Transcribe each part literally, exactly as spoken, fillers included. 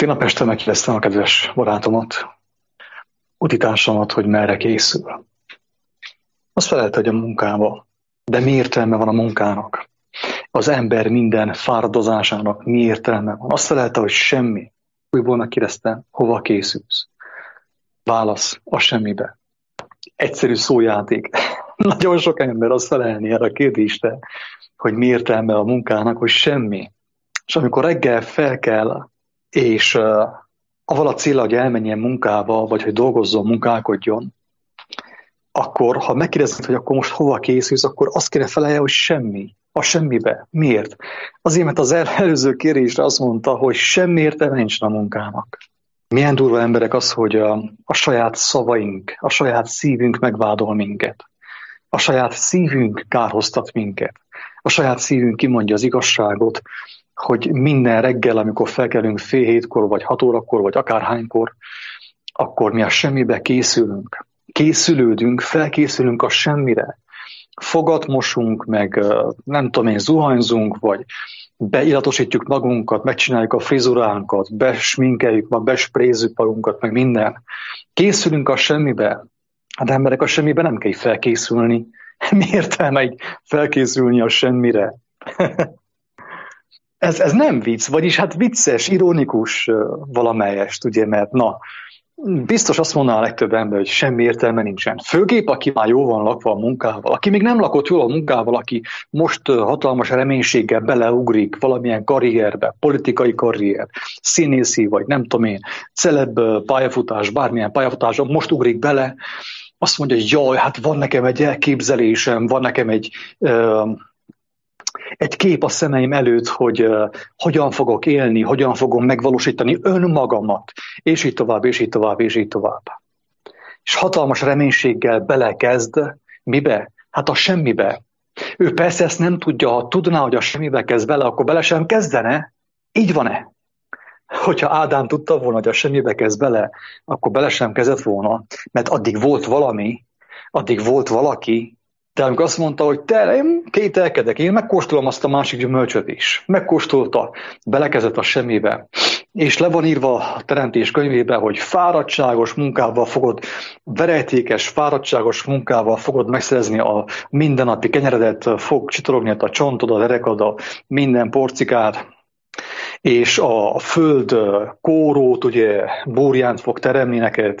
Tegnap este megkérdeztem a kedves barátomat, utitársamat, hogy merre készül. Azt felelte, hogy a munkába. De mi értelme van a munkának? Az ember minden fáradozásának mi értelme van? Azt felelte, hogy semmi. Újból megkérdeztem, hova készülsz? Válasz, a semmibe. Egyszerű szójáték. Nagyon sok ember azt felelni erre a kérdésre, hogy mi értelme a munkának, hogy semmi. És amikor reggel fel kell, és uh, avval a célra, hogy elmenjen munkába, vagy hogy dolgozzon, munkálkodjon, akkor, ha megkérdezed, hogy akkor most hova készülsz, akkor azt kéne felelje, hogy semmi. A semmibe. Miért? Azért, mert az előző kérdésre azt mondta, hogy semmi értelme nincs a munkának. Milyen durva emberek az, hogy a, a saját szavaink, a saját szívünk megvádol minket. A saját szívünk kárhoztat minket. A saját szívünk kimondja az igazságot, hogy minden reggel, amikor felkelünk fél hétkor, vagy hat órakor, vagy akárhánykor, akkor mi a semmibe készülünk. Készülődünk, felkészülünk a semmire. Fogat mosunk, meg nem tudom én, zuhanyzunk, vagy beillatosítjuk magunkat, megcsináljuk a frizuránkat, besminkeljük, meg besprézzük magunkat, meg minden. Készülünk a semmibe. Hát emberek, a semmibe nem kell felkészülni. Mi értelme így felkészülni a semmire? ez, ez nem vicc, vagyis hát vicces, ironikus valamelyest, ugye, mert na, biztos azt mondaná a legtöbb ember, hogy semmi értelme nincsen. Főképp, aki már jól van lakva a munkával, aki még nem lakott jól a munkával, aki most hatalmas reménységgel beleugrik valamilyen karrierbe, politikai karrier, színészi, vagy nem tudom én, celeb pályafutás, bármilyen pályafutás, most ugrik bele, azt mondja, hogy jaj, hát van nekem egy elképzelésem, van nekem egy, uh, egy kép a szemeim előtt, hogy uh, hogyan fogok élni, hogyan fogom megvalósítani önmagamat, és így tovább, és így tovább, és így tovább. És hatalmas reménységgel belekezd, mibe? Hát a semmibe. Ő persze ezt nem tudja, ha tudná, hogy a semmibe kezd bele, akkor bele sem kezdene. Így van-e? Hogyha Ádám tudta volna, hogy a semmibe kezd bele, akkor bele sem kezdett volna, mert addig volt valami, addig volt valaki, de amikor azt mondta, hogy te, én kételkedek, én megkóstolom azt a másik gyümölcsöt is. Megkóstolta, belekezdett a semmibe. És le van írva a Teremtés könyvében, hogy fáradtságos munkával fogod, verejtékes, fáradtságos munkával fogod megszerezni a mindennapi kenyeredet, fog csitorogni a csontod, a derekad, a minden porcikád, és a föld kórót, ugye, búrjánt fog teremni neked,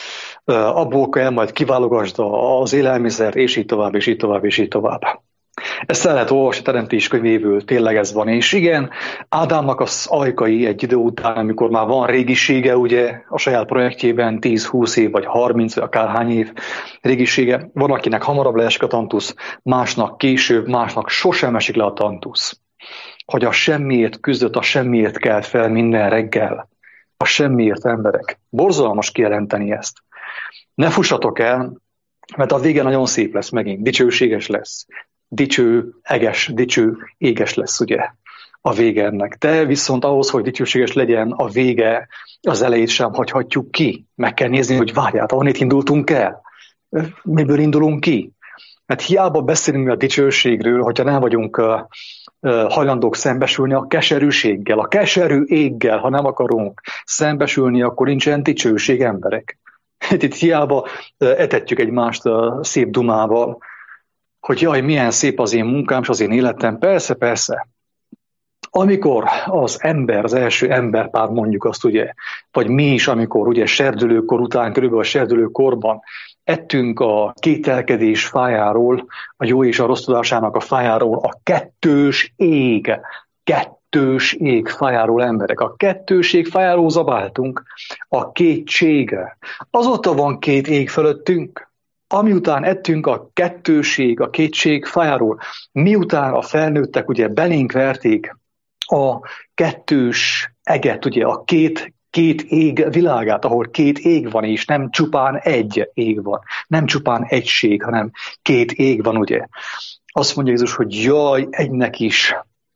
abból kell majd kiválogasd az élelmiszer, és így tovább, és így tovább, és így tovább. Ezt el lehet olvasni a Teremtés könyvéből, tényleg ez van. És igen, Ádámnak az ajkai egy idő után, amikor már van régisége, ugye, a saját projektjében tíz-húsz év, vagy harminc, vagy akárhány év régisége, van, akinek hamarabb leesik a tantusz, másnak később, másnak sosem esik le a tantusz. Hogy a semmiért küzdött, a semmiért kelt fel minden reggel. A semmiért, emberek. Borzalmas kijelenteni ezt. Ne fussatok el, mert a vége nagyon szép lesz megint. Dicsőséges lesz. Dicső, eges, dicső, éges lesz, ugye, a vége ennek. De viszont ahhoz, hogy dicsőséges legyen a vége, az elejét sem hagyhatjuk ki. Meg kell nézni, hogy várját, ahonnét indultunk el. Miből indulunk ki? Mert hiába beszélünk a dicsőségről, hogyha nem vagyunk uh, uh, hajlandók szembesülni a keserűséggel, a keserű éggel, ha nem akarunk szembesülni, akkor nincsen dicsőség, emberek. Itt hiába uh, etetjük egymást uh, szép dumával, hogy jaj, milyen szép az én munkám, és az én életem. Persze, persze. Amikor az ember, az első emberpár, mondjuk azt ugye, vagy mi is, amikor ugye serdülőkor után, körülbelül a serdülőkorban ettünk a kételkedés fájáról, a jó és a rossz tudásának a fájáról, a kettős ég, kettős ég fájáról, emberek. A kettőség fájáról zabáltunk, a kétség. Azóta van két ég fölöttünk. Amiután ettünk a kettőség, a kétség fájáról, miután a felnőttek ugye belénk verték a kettős eget, ugye a két, két ég világát, ahol két ég van, és nem csupán egy ég van, nem csupán egység, hanem két ég van, ugye. Azt mondja Jézus, hogy jaj, egynek is,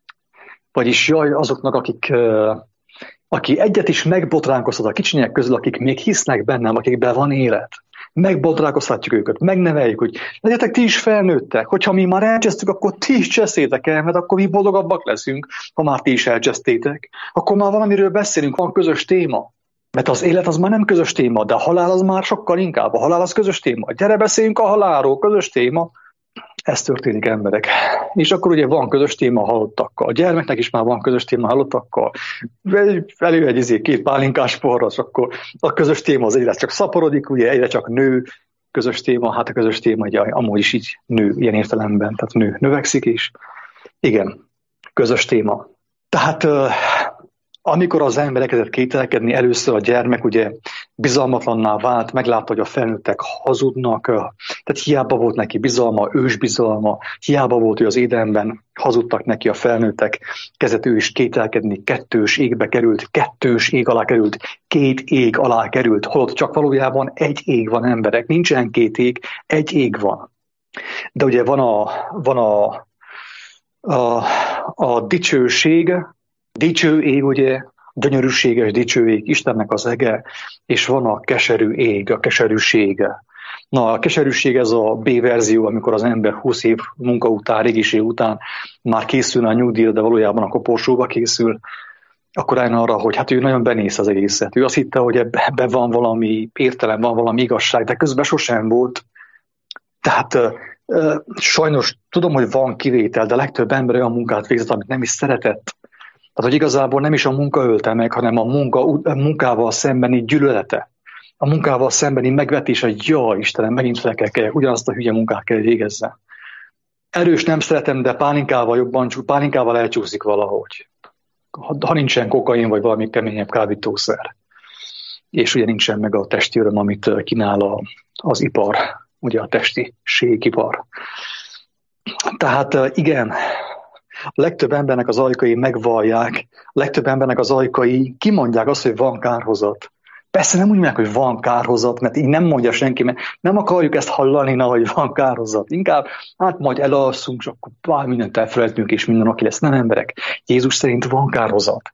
vagyis jaj azoknak, akik, aki egyet is megbotránkoztat a kicsinyek közül, akik még hisznek bennem, akikben van élet. Megbodrálkoztatjuk őket, megneveljük, hogy legyetek ti is felnőttek, hogyha mi már elcsesztük, akkor ti is cseszétek el, mert akkor mi boldogabbak leszünk, ha már ti is elcsesztétek. Akkor már valamiről beszélünk, van közös téma. Mert az élet az már nem közös téma, de a halál az már sokkal inkább. A halál az közös téma. Gyere, beszéljünk a halálról, közös téma. Ez történik, emberek. És akkor ugye van közös téma a halottakkal. A gyermeknek is már van közös téma a halottakkal. Elő egy izé, két pálinkás porra, és akkor a közös téma az egyre csak szaporodik, ugye egyre csak nő. Közös téma, hát a közös téma ugye amúgy is így nő, ilyen értelemben, tehát nő, növekszik is. Igen, közös téma. Tehát amikor az ember elkezdett kételkedni, először a gyermek ugye bizalmatlanná vált, meglátta, hogy a felnőttek hazudnak, tehát hiába volt neki bizalma, ősbizalma, hiába volt, hogy az Édenben hazudtak neki a felnőttek, kezdett ő is kételkedni, kettős égbe került, kettős ég alá került, két ég alá került, holott csak valójában egy ég van, emberek, nincsen két ég, egy ég van. De ugye van a, van a, a, a dicsőség, dicső ég, ugye, gyönyörűséges dicső ég, Istennek az ege, és van a keserű ég, a keserűsége. Na, a keserűség ez a B-verzió, amikor az ember húsz év munka után, régiség után már készül a nyugdíjra, de valójában a koporsóba készül, akkor rájön arra, hogy hát ő nagyon benéz az egészet. Ő azt hitte, hogy ebben van valami értelem, van valami igazság, de közben sosem volt. Tehát sajnos tudom, hogy van kivétel, de legtöbb ember olyan munkát végzett, amit nem is szeretett. Tehát, hogy igazából nem is a munka ölte meg, hanem a, munka, a munkával szembeni gyűlölete. A munkával szembeni megvetése, hogy ja, Istenem, megint fel kell kelljek, ugyanazt a hülye munkát kell végezze. Erős nem szeretem, de pálinkával jobban, pálinkával elcsúszik valahogy. Ha, ha nincsen kokain, vagy valami keményebb kábítószer. És ugye nincsen meg a testi öröm, amit kínál a, az ipar, ugye a testi ségipar. Tehát igen, a legtöbb embernek az ajkai megvallják, a legtöbb embernek az ajkai kimondják azt, hogy van kárhozat. Persze nem úgy mondják, hogy van kárhozat, mert így nem mondja senki, mert nem akarjuk ezt hallani, na, hogy van kárhozat. Inkább, hát majd elalszunk, és akkor bár mindent elfelejtünk, és minden oké lesz. Nem, emberek. Jézus szerint van kárhozat.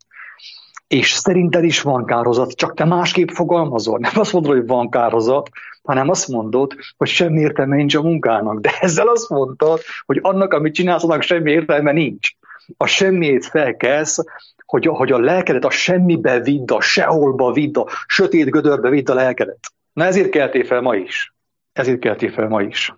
És szerinted is van kárhozat, csak te másképp fogalmazol. Nem azt mondod, hogy van kárhozat, hanem azt mondod, hogy semmi értelme nincs a munkának. De ezzel azt mondtad, hogy annak, amit csinálsz, annak semmi értelme nincs. A semmiét felkelsz, hogy, hogy a lelkedet a semmibe vidd, a seholba vidd, a sötét gödörbe vidd a lelkedet. Na ezért keltél fel ma is. Ezért keltél fel ma is.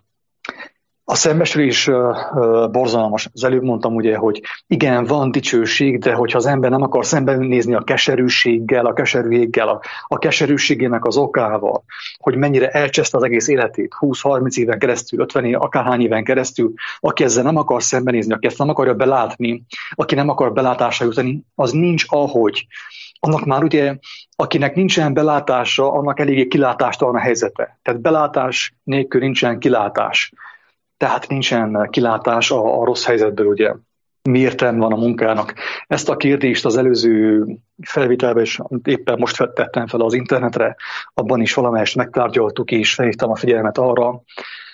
A szembesülés uh, uh, borzalmas. Az előbb mondtam ugye, hogy igen, van dicsőség, de hogyha az ember nem akar szembenézni a keserűséggel, a keserűséggel, a, a keserűségének az okával, hogy mennyire elcseszte az egész életét, húsz-harminc éven keresztül, ötven év, akárhány éven keresztül, aki ezzel nem akar szembenézni, aki ezt nem akarja belátni, aki nem akar belátásra jutni, az nincs ahogy. Annak már ugye, akinek nincsen belátása, annak eléggé kilátástalan a helyzete. Tehát belátás nélkül nincsen kilátás. Tehát nincsen kilátás a, a rossz helyzetből, ugye. Mi értelme van a munkának? Ezt a kérdést az előző felvételben is éppen most tettem fel az internetre, abban is valamelyest megtárgyaltuk, és felhívtam a figyelmet arra,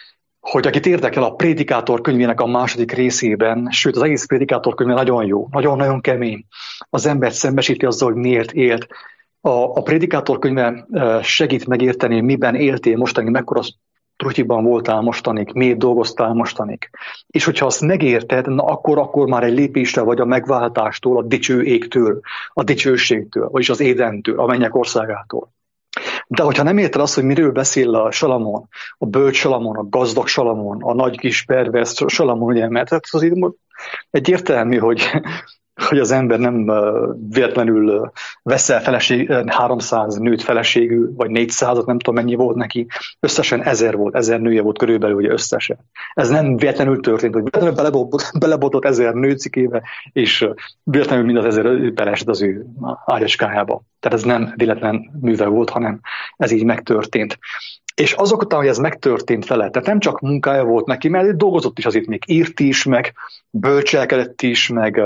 hogy akit érdekel a Prédikátor könyvének a második részében, sőt az egész Prédikátor könyve nagyon jó, nagyon-nagyon kemény. Az embert szembesíti azzal, hogy miért élt. A, a Prédikátor könyve segít megérteni, miben éltél mostanig, mekkora trutyiban voltál mostanig, miért dolgoztál mostanig. És hogyha azt megérted, na akkor, akkor már egy lépésre vagy a megváltástól, a dicső égtől, a dicsőségtől, vagyis az Édentől, a mennyek országától. De hogyha nem érted azt, hogy miről beszél a Salamon, a bölcs Salamon, a gazdag Salamon, a nagy kis pervers Salamon, ugye, mert az így egyértelmű, hogy hogy az ember nem véletlenül veszel feleség, háromszáz nőt feleségül, vagy négyszázat, nem tudom mennyi volt neki, összesen ezer volt, ezer nője volt körülbelül ugye összesen. Ez nem véletlenül történt, hogy véletlenül belebotott ezer nőcikébe, és véletlenül mind az ezer belesett az ő ágyaskájába. Tehát ez nem véletlen műve volt, hanem ez így megtörtént. És azok után, hogy ez megtörtént vele, tehát nem csak munkája volt neki, mert dolgozott is azért még, írt is, meg bölcselkedett is, meg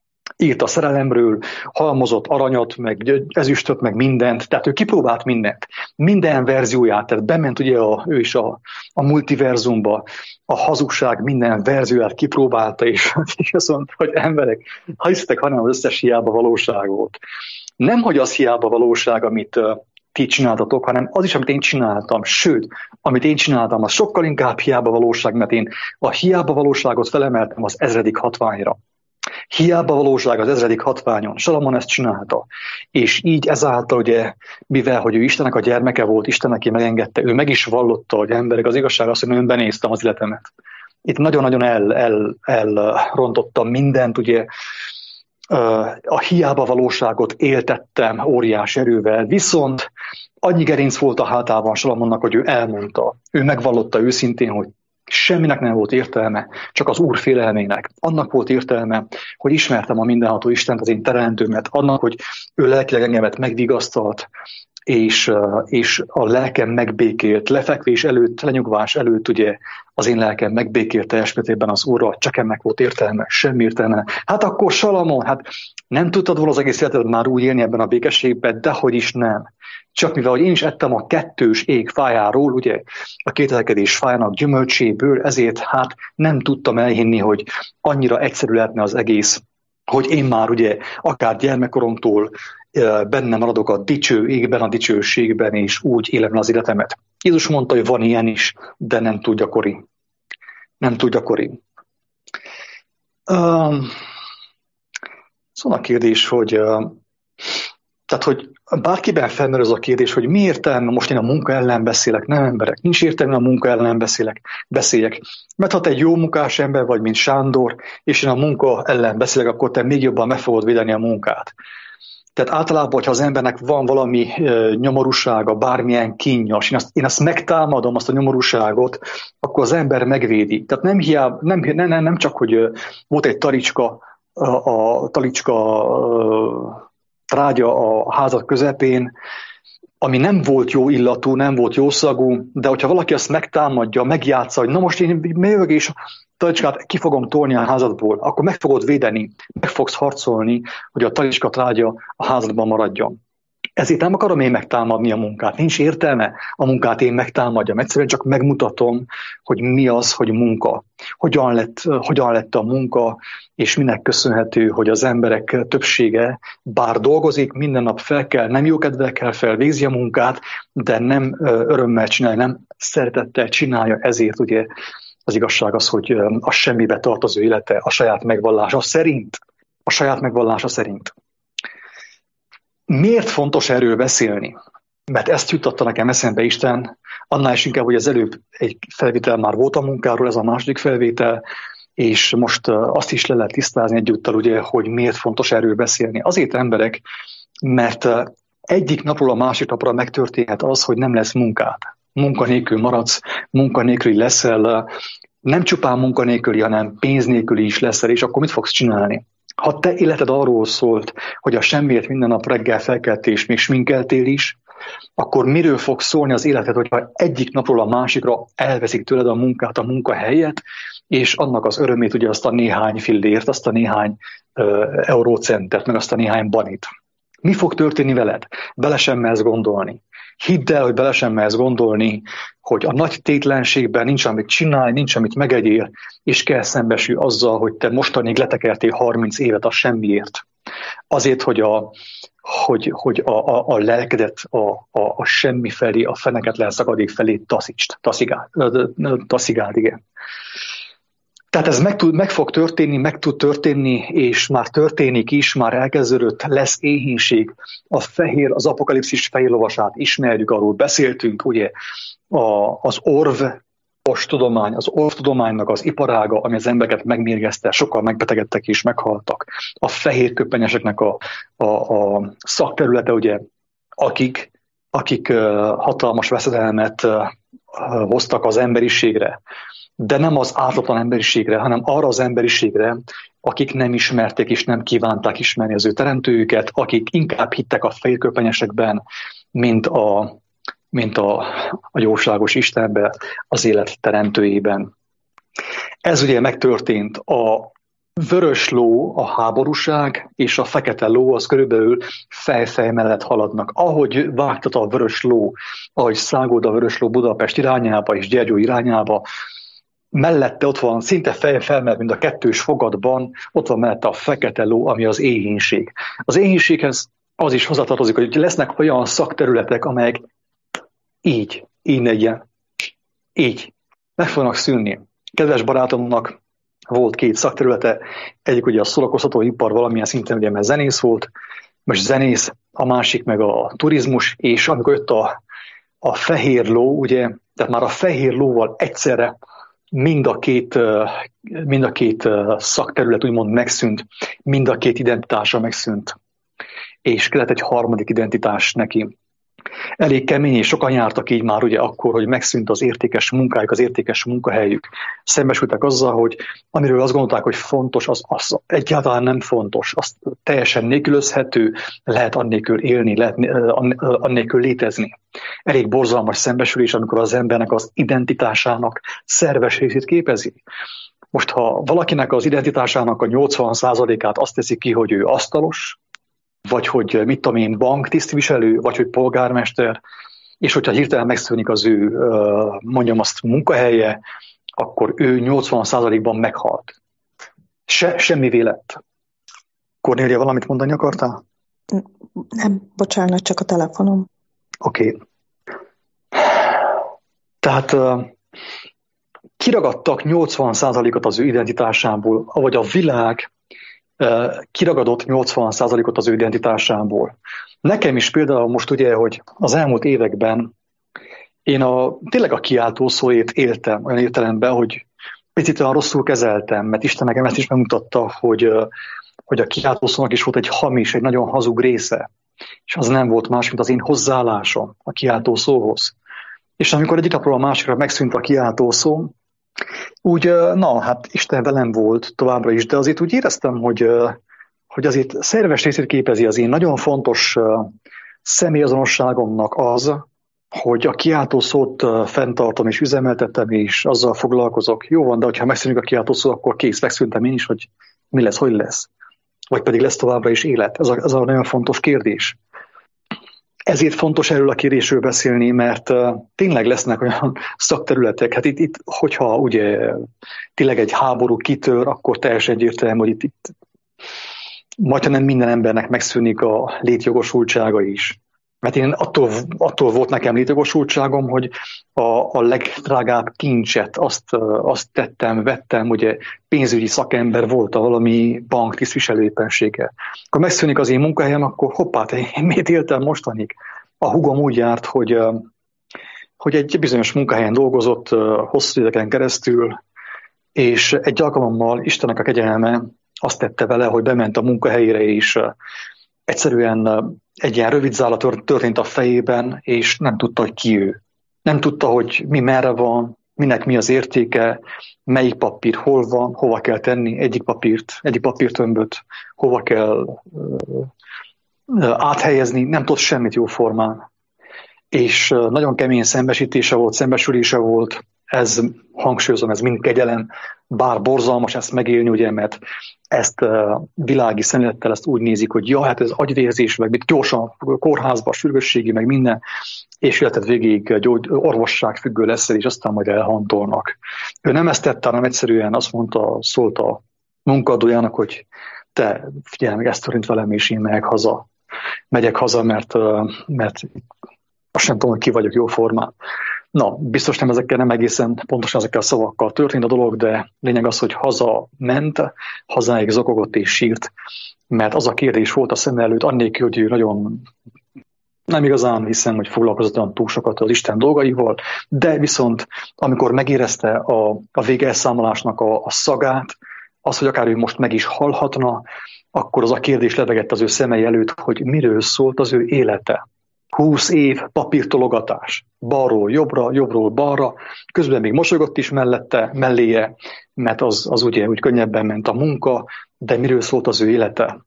írt a szerelemről, halmozott aranyat, meg ezüstöt, meg mindent, tehát ő kipróbált mindent, minden verzióját, tehát bement ugye a, ő is a, a multiverzumba, a hazugság minden verzióját kipróbálta, és, és azt mondta, hogy emberek, ha hisztek, hanem az összes hiába valóság volt. Nem, hogy az hiába valóság, amit ti csináltatok, hanem az is, amit én csináltam. Sőt, amit én csináltam, az sokkal inkább hiába valóság, mert én a hiába valóságot felemeltem az ezredik hatványra. Hiába valóság az ezredik hatványon. Salamon ezt csinálta. És így ezáltal, ugye, mivel, hogy ő Istennek a gyermeke volt, Isten neki megengedte, ő meg is vallotta, hogy emberek, az igazság az, hogy én benéztem az életemet. Itt nagyon-nagyon el, el, elrontottam mindent, ugye, a hiába valóságot éltettem óriás erővel, viszont annyi gerinc volt a hátában Salamonnak, hogy ő elmondta, ő megvallotta őszintén, hogy semminek nem volt értelme, csak az Úr félelmének. Annak volt értelme, hogy ismertem a mindenható Istent, az én teremtőmet, annak, hogy ő lelkileg engemet megvigasztalt, és, és a lelkem megbékélt, lefekvés előtt, lenyugvás előtt, ugye az én lelkem megbékélt teljes mértékben az Úrral, csak ennek volt értelme, semmi értelme. Hát akkor Salamon, hát nem tudtad volna az egész életed már úgy élni ebben a békességben, dehogy is nem. Csak mivel, hogy én is ettem a kettős ég fájáról, ugye, a kételkedés fájának gyümölcséből, ezért hát nem tudtam elhinni, hogy annyira egyszerű lehetne az egész, hogy én már ugye akár gyermekkoromtól benne maradok a dicső égben, a dicsőségben, és úgy élem az életemet. Jézus mondta, hogy van ilyen is, de nem túl gyakori. Nem túl gyakori. Um, szóval a kérdés, hogy, uh, tehát, hogy bárkiben felmerül az a kérdés, hogy mi értelme most én a munka ellen beszélek, nem emberek, nincs értelme a munka ellen beszélek, beszéljek. Mert ha te egy jó munkás ember vagy, mint Sándor, és én a munka ellen beszélek, akkor te még jobban meg fogod védeni a munkát. Tehát általában, hogyha az embernek van valami e, nyomorúsága, bármilyen kínjas, én azt, én azt megtámadom, azt a nyomorúságot, akkor az ember megvédi. Tehát nem, hiába, nem, nem, nem, nem csak, hogy e, volt egy talicska, a, a talicska e, trágya a házak közepén, ami nem volt jó illatú, nem volt jó szagú, de hogyha valaki azt megtámadja, megjátsza, hogy na most én megyök és talicskát ki fogom tolni a házadból, akkor meg fogod védeni, meg fogsz harcolni, hogy a talicska trágya a házadban maradjon. Ezért nem akarom én megtámadni a munkát. Nincs értelme a munkát én megtámadjam. Egyszerűen csak megmutatom, hogy mi az, hogy munka. Hogyan lett, hogyan lett a munka, és minek köszönhető, hogy az emberek többsége bár dolgozik, minden nap fel kell, nem jókedvel kell fel, végzi a munkát, de nem örömmel csinálja, nem szeretettel csinálja. Ezért ugye az igazság az, hogy a semmibe tartozó élete a saját megvallása szerint. A saját megvallása szerint. Miért fontos erről beszélni? Mert ezt juttatta nekem eszembe Isten, annál is inkább, hogy az előbb egy felvétel már volt a munkáról, ez a második felvétel, és most azt is le lehet tisztázni egyúttal, ugye, hogy miért fontos erről beszélni. Azért emberek, mert egyik napról a másik napra megtörténhet az, hogy nem lesz munkád. Munkanélkül maradsz, munkanélküli leszel, nem csupán munkanélküli, hanem pénznélküli is leszel, és akkor mit fogsz csinálni? Ha te életed arról szólt, hogy a semmiért minden nap reggel felkeltél és még sminkeltél is, akkor miről fog szólni az életed, hogyha egyik napról a másikra elveszik tőled a munkát, a munkahelyet, és annak az örömét, ugye azt a néhány fillért, azt a néhány uh, eurócentet, meg azt a néhány banit. Mi fog történni veled? Bele sem mersz gondolni. Hidd el, hogy bele sem mersz gondolni, hogy a nagy tétlenségben nincs, amit csinálj, nincs, amit megegyél, és kell szembesülj azzal, hogy te mostanig letekertél harminc évet a semmiért. Azért, hogy a, hogy, hogy a, a, a lelkedet a, a, a semmi felé, a feneketlen szakadék felé taszítsd, taszigáld, taszigáld, igen. Tehát ez meg, tud, meg fog történni, meg tud történni, és már történik is, már elkezdődött, lesz éhínség. A fehér, az apokalipszis fehér lovasát ismerjük, arról beszéltünk, ugye a, az orv, tudomány, az orvtudománynak az iparága, ami az embereket megmérgezte, sokkal megbetegedtek és meghaltak. A fehér köppenyeseknek a, a, a szakterülete, ugye, akik, akik hatalmas veszedelmet hoztak az emberiségre, de nem az ártatlan emberiségre, hanem arra az emberiségre, akik nem ismerték és nem kívánták ismerni az ő teremtőjüket, akik inkább hittek a fehérköpenyesekben, mint a, mint a, a jóságos Istenben, az élet teremtőjében. Ez ugye megtörtént. A vörös ló, a háborúság, és a fekete ló az körülbelül fej-fej mellett haladnak. Ahogy vágtat a vörös ló, ahogy száguld a vörös ló Budapest irányába és Gyergyó irányába, mellette ott van, szinte fel-felmelt, mint a kettős fogatban, ott van mellette a fekete ló, ami az éhínség. Az éhínséghez az is hozzátartozik, hogy lesznek olyan szakterületek, amelyek így, így legyen, így meg fognak szűnni. Kedves barátomnak volt két szakterülete, egyik ugye a szórakoztatóipar valamilyen szinten, ugye, mert zenész volt, most zenész, a másik meg a turizmus, és amikor jött a, a fehér ló, ugye, tehát már a fehér lóval egyszerre mind a két, mind a két szakterület úgymond megszűnt, mind a két identitása megszűnt, és kellett egy harmadik identitás neki. Elég kemény, és sokan jártak így már ugye akkor, hogy megszűnt az értékes munkájuk, az értékes munkahelyük. Szembesültek azzal, hogy amiről azt gondolták, hogy fontos, az, az egyáltalán nem fontos, az teljesen nélkülözhető, lehet annélkül élni, lehet annélkül létezni. Elég borzalmas szembesülés, amikor az embernek az identitásának szerves részét képezi. Most, ha valakinek az identitásának a nyolcvan százalékát azt teszi ki, hogy ő asztalos, vagy hogy mit tudom én, banktisztviselő, vagy hogy polgármester, és hogyha hirtelen megszűnik az ő, mondjam azt, munkahelye, akkor ő nyolcvan százalékban meghalt. Se, semmivé lett. Kornélia, valamit mondani akartál? Nem, bocsánat, csak a telefonom. Oké. Okay. Tehát kiragadtak nyolcvan százalékot az ő identitásából, vagy a világ kiragadott nyolcvan százalékot az ő identitásából. Nekem is például most ugye, hogy az elmúlt években én a, tényleg a kiáltó szóét éltem, olyan értelemben, hogy picit olyan rosszul kezeltem, mert Isten nekem ezt is megmutatta, hogy, hogy a kiáltó szónak is volt egy hamis, egy nagyon hazug része, és az nem volt más, mint az én hozzáállásom a kiáltó szóhoz. És amikor egyik napról a másikra megszűnt a kiáltó szó, úgy, na, hát Isten velem volt továbbra is, de azért úgy éreztem, hogy, hogy azért szerves részét képezi az én nagyon fontos személyazonosságomnak az, hogy a kiáltó szót fenntartom és üzemeltetem, és azzal foglalkozok. Jó van, de ha megszűnik a kiáltó szó, akkor kész, megszűntem én is, hogy mi lesz, hogy lesz. Vagy pedig lesz továbbra is élet. Ez a, ez a nagyon fontos kérdés. Ezért fontos erről a kérdésről beszélni, mert uh, tényleg lesznek olyan szakterületek, hát itt, itt hogyha ugye tényleg egy háború kitör, akkor teljesen egyértelmű, hogy itt, itt majdnem minden embernek megszűnik a létjogosultsága is. Mert én attól, attól volt nekem létjogosultságom, hogy a, a legdrágább kincset azt, azt tettem, vettem, ugye pénzügyi szakember volt a valami bank tisztviselőéppensége. Akkor megszűnik az én munkahelyem, akkor hoppá, én miért éltem mostanig? A húgom úgy járt, hogy, hogy egy bizonyos munkahelyen dolgozott hosszú éveken keresztül, és egy alkalommal Istennek a kegyelme azt tette vele, hogy bement a munkahelyére, és egyszerűen egy ilyen rövid zála történt a fejében, és nem tudta, hogy ki ő. Nem tudta, hogy mi merre van, minek mi az értéke, melyik papír hol van, hova kell tenni egyik papírt, egyik papírtömböt, hova kell uh, áthelyezni, nem tudott semmit jó formán. És uh, nagyon kemény szembesítése volt, szembesülése volt, ez, hangsúlyozom, ez mind kegyelem, bár borzalmas ezt megélni, ugye, mert ezt uh, világi szemlélettel ezt úgy nézik, hogy ja, hát ez agyvérzés, meg mit gyorsan kórházba, sürgősségi, meg minden, és életed végig gyógy, orvosság függő leszel, és aztán majd elhantolnak. Ő nem ezt tette, hanem egyszerűen azt mondta, szólt a munkadójának, hogy te figyelj meg, ezt történt velem, és én megyek haza. Megyek haza, mert, uh, mert azt nem tudom, hogy ki vagyok jó formán. Na, biztos nem ezekkel, nem egészen pontosan ezekkel a szavakkal történt a dolog, de lényeg az, hogy haza ment, hazáig zokogott és sírt, mert az a kérdés volt a szem előtt, annélkül, hogy ő nagyon nem igazán hiszem, hogy foglalkozott olyan túl sokat az Isten dolgaival, de viszont amikor megérezte a, a végelszámolásnak a, a szagát, az, hogy akár ő most meg is halhatna, akkor az a kérdés lebegett az ő szemei előtt, hogy miről szólt az ő élete. Húsz év papírtologatás, balról jobbra, jobbról balra, közben még mosolygott is mellette, melléje, mert az, az ugye úgy könnyebben ment a munka, de miről szólt az ő élete?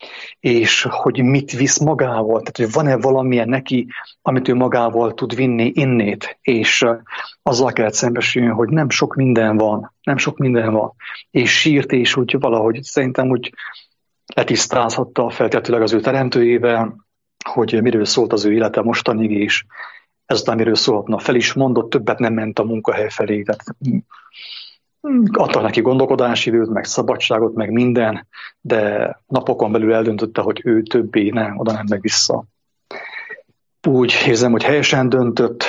És hogy mit visz magával, tehát hogy van-e valamilyen neki, amit ő magával tud vinni innét, és azzal kellett szembesülni, hogy nem sok minden van, nem sok minden van, és sírt, és úgy valahogy szerintem úgy letisztázhatta feltétlenül az ő teremtőjével, hogy miről szólt az ő élete mostanig, és ezután miről szólhatna. Fel is mondott, többet nem ment a munkahely felé. Tehát Adtak neki gondolkodási időt, meg szabadságot, meg minden, de napokon belül eldöntötte, hogy ő többé nem, oda nem meg vissza. Úgy érzem, hogy helyesen döntött,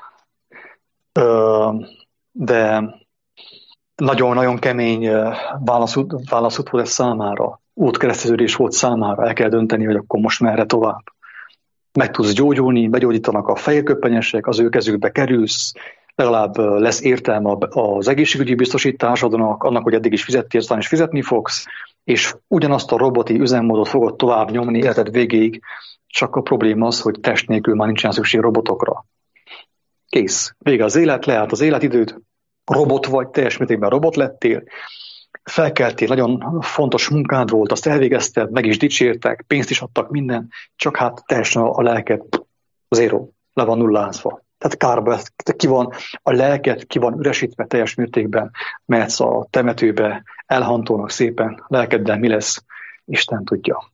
de nagyon-nagyon kemény válaszút, válaszút volt ez számára. Útkereszteződés volt számára, el kell dönteni, hogy akkor most merre tovább. Meg tudsz gyógyulni, begyógyítanak a fejérköppenyesek, az ő kezükbe kerülsz, legalább lesz értelme az egészségügyi biztosításodnak, annak, hogy eddig is fizettél, aztán is fizetni fogsz, és ugyanazt a roboti üzemmódot fogod tovább nyomni életed végéig, csak a probléma az, hogy test nélkül már nincsen szükség robotokra. Kész. Vége az élet, leállt az életidőd, robot vagy, teljes mértékben robot lettél, felkeltél, nagyon fontos munkád volt, azt elvégezted, meg is dicsértek, pénzt is adtak, minden, csak hát teljesen a lelked zéro, le van nullázva. Tehát kárba, ki van, a lelked ki van üresítve teljes mértékben, mehetsz a temetőbe, elhantolnak szépen, lelkeddel mi lesz, Isten tudja.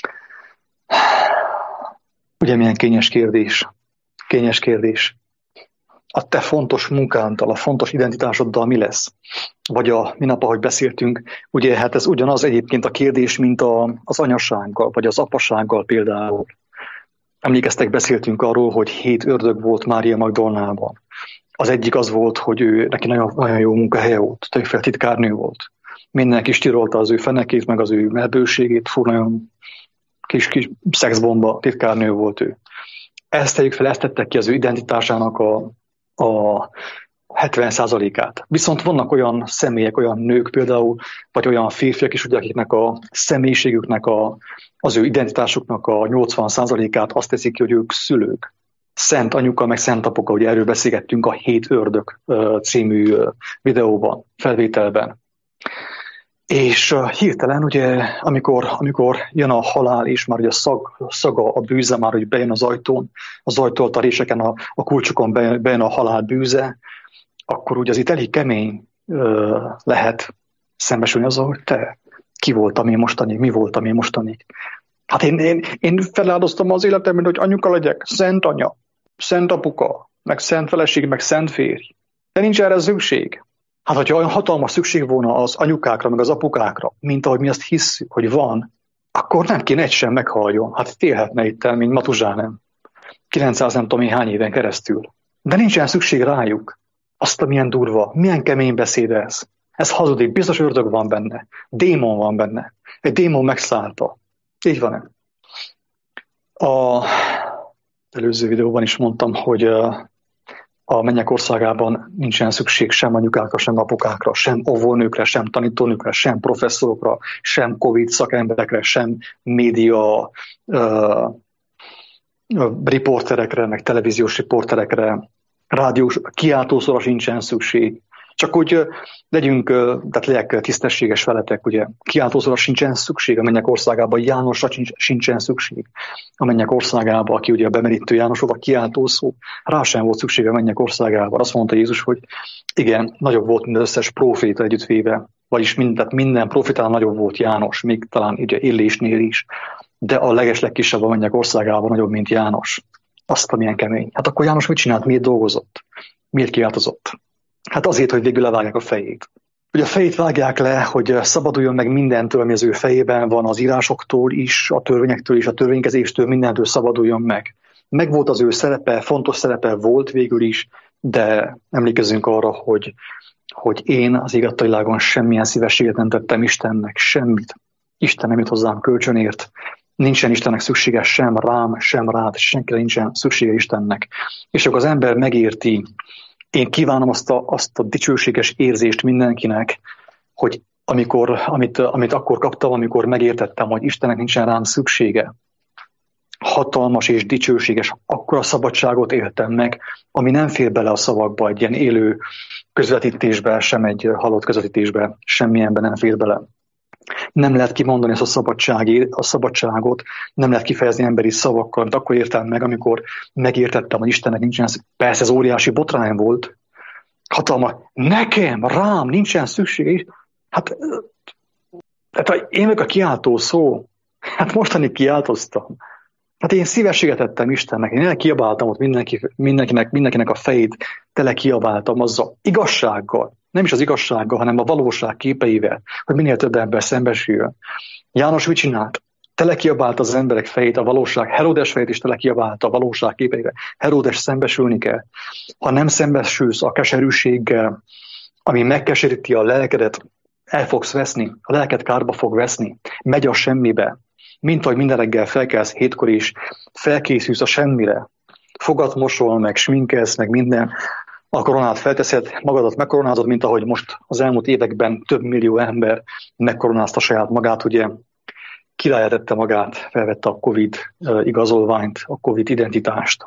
Ugye milyen kényes kérdés, kényes kérdés. A te fontos munkáddal, a fontos identitásoddal mi lesz? Vagy a minap, ahogy beszéltünk, ugye hát ez ugyanaz egyébként a kérdés, mint a, az anyasággal, vagy az apasággal például. Emlékeztek, beszéltünk arról, hogy hét ördög volt Mária Magdolnában. Az egyik az volt, hogy ő, neki nagyon, nagyon jó munkahelye volt, többféle titkárnő volt. Mindenki stirolta az ő fenekét, meg az ő melbőségét, fú, nagyon kis, kis szexbomba titkárnő volt ő. Ezt tegyük fel, ezt tettek ki az ő identitásának a a hetven százalékát. Viszont vannak olyan személyek, olyan nők például, vagy olyan férfiak is, ugye, akiknek a személyiségüknek, a, az ő identitásuknak a nyolcvan százalékát azt teszik ki, hogy ők szülők. Szent anyuka, meg szent apuka, ugye erről beszélgettünk a Hét ördög című videóban, felvételben. És hirtelen, ugye, amikor, amikor jön a halál, és már ugye a szag, szaga, a bűze már hogy bejön az ajtón, az ajtóaltaréseken, a, a kulcsokon bejön, bejön a halál bűze, akkor ugye az itt elég kemény ö, lehet szembesülni azzal, hogy te, ki voltam én mostanig, mi voltam én mostanig. Hát én, én, én feláldoztam az életemben, hogy anyuka legyek, szent anya, szent apuka, meg szent feleség, meg szent férj. De nincs erre szükség. Hát, hogyha olyan hatalmas szükség volna az anyukákra, meg az apukákra, mint ahogy mi azt hisszük, hogy van, akkor nem kéne egy sem meghaljon. Hát élhetne itt, mint Matuzsánem. kilencszáz nem tudom én hány éven keresztül. De nincsen szükség rájuk. Azt a milyen durva, milyen kemény beszéd ez. Ez hazudik, biztos ördög van benne. Démon van benne. Egy démon megszállta. Így van-e? A előző videóban is mondtam, hogy a mennyek országában nincsen szükség sem anyukákra, sem apukákra, sem óvónőkre, sem tanítónőkre, sem professzorokra, sem Covid szakemberekre, sem média uh, riporterekre, meg televíziós riporterekre, rádiós kiáltószóra sincsen szükség. Csak hogy uh, legyünk, uh, tehát legyek tisztességes veletek, ugye, kiáltószóra sincsen szükség a mennyek országában, Jánosra sincs, sincsen szükség a mennyek országában, aki ugye a bemerítő János volt, a kiáltószó, rá sem volt szükség a mennyek országában. Azt mondta Jézus, hogy igen, nagyobb volt, mint az összes próféta együttvéve, vagyis minden, minden profétánál nagyobb volt János, még talán ugye Illésnél is, de a legeslegkisebb a mennyek országában nagyobb, mint János. Azt a milyen kemény. Hát akkor János mit csinált, miért dolgozott? Miért kiáltozott? Hát azért, hogy végül levágják a fejét. Ugye a fejét vágják le, hogy szabaduljon meg mindentől, ami az ő fejében van, az írásoktól is, a törvényektől is, a törvénykezéstől, mindentől szabaduljon meg. Megvolt az ő szerepe, fontos szerepe volt végül is, de emlékezzünk arra, hogy, hogy én az igazság világon semmilyen szívességet nem tettem Istennek, semmit. Isten nem jut hozzám kölcsönért. Nincsen Istennek szüksége sem rám, sem rád, senkire nincsen szüksége Istennek. És akkor az ember megérti, én kívánom azt a, azt a dicsőséges érzést mindenkinek, hogy amikor, amit, amit akkor kaptam, amikor megértettem, hogy Istennek nincsen rám szüksége, hatalmas és dicsőséges, akkora szabadságot éltem meg, ami nem fér bele a szavakba, egy ilyen élő közvetítésbe, sem egy halott közvetítésbe, semmilyenben nem fér bele. Nem lehet kimondani ezt a, szabadság, a szabadságot, nem lehet kifejezni emberi szavakkal, de akkor értem meg, amikor megértettem, hogy Istennek nincsen, persze ez óriási botrány volt, hatalma, nekem, rám nincsen szükség, hát, hát én meg a kiáltó szó, hát mostanig kiáltoztam. Hát én szívességet tettem Istennek, én elkiabáltam ott mindenki, mindenkinek, mindenkinek a fejét, tele kiabáltam azzal igazsággal, Nem is az igazsággal, hanem a valóság képeivel, hogy minél több ember szembesüljön. János mit csinált? Telekiabálta az emberek fejét, a valóság, Heródes fejét is telekiabálta a valóság képeivel. Heródes, szembesülni kell. Ha nem szembesülsz a keserűséggel, ami megkeseríti a lelkedet, el fogsz veszni, a lelked kárba fog veszni, megy a semmibe. Mint ahogy minden reggel felkelsz hétkor is, felkészülsz a semmire, fogat mosol, meg sminkelsz, meg minden, a koronát felteszed, magadat megkoronázod, mint ahogy most az elmúlt években több millió ember megkoronázta saját magát, ugye királyá tette magát, felvette a Covid igazolványt, a Covid identitást.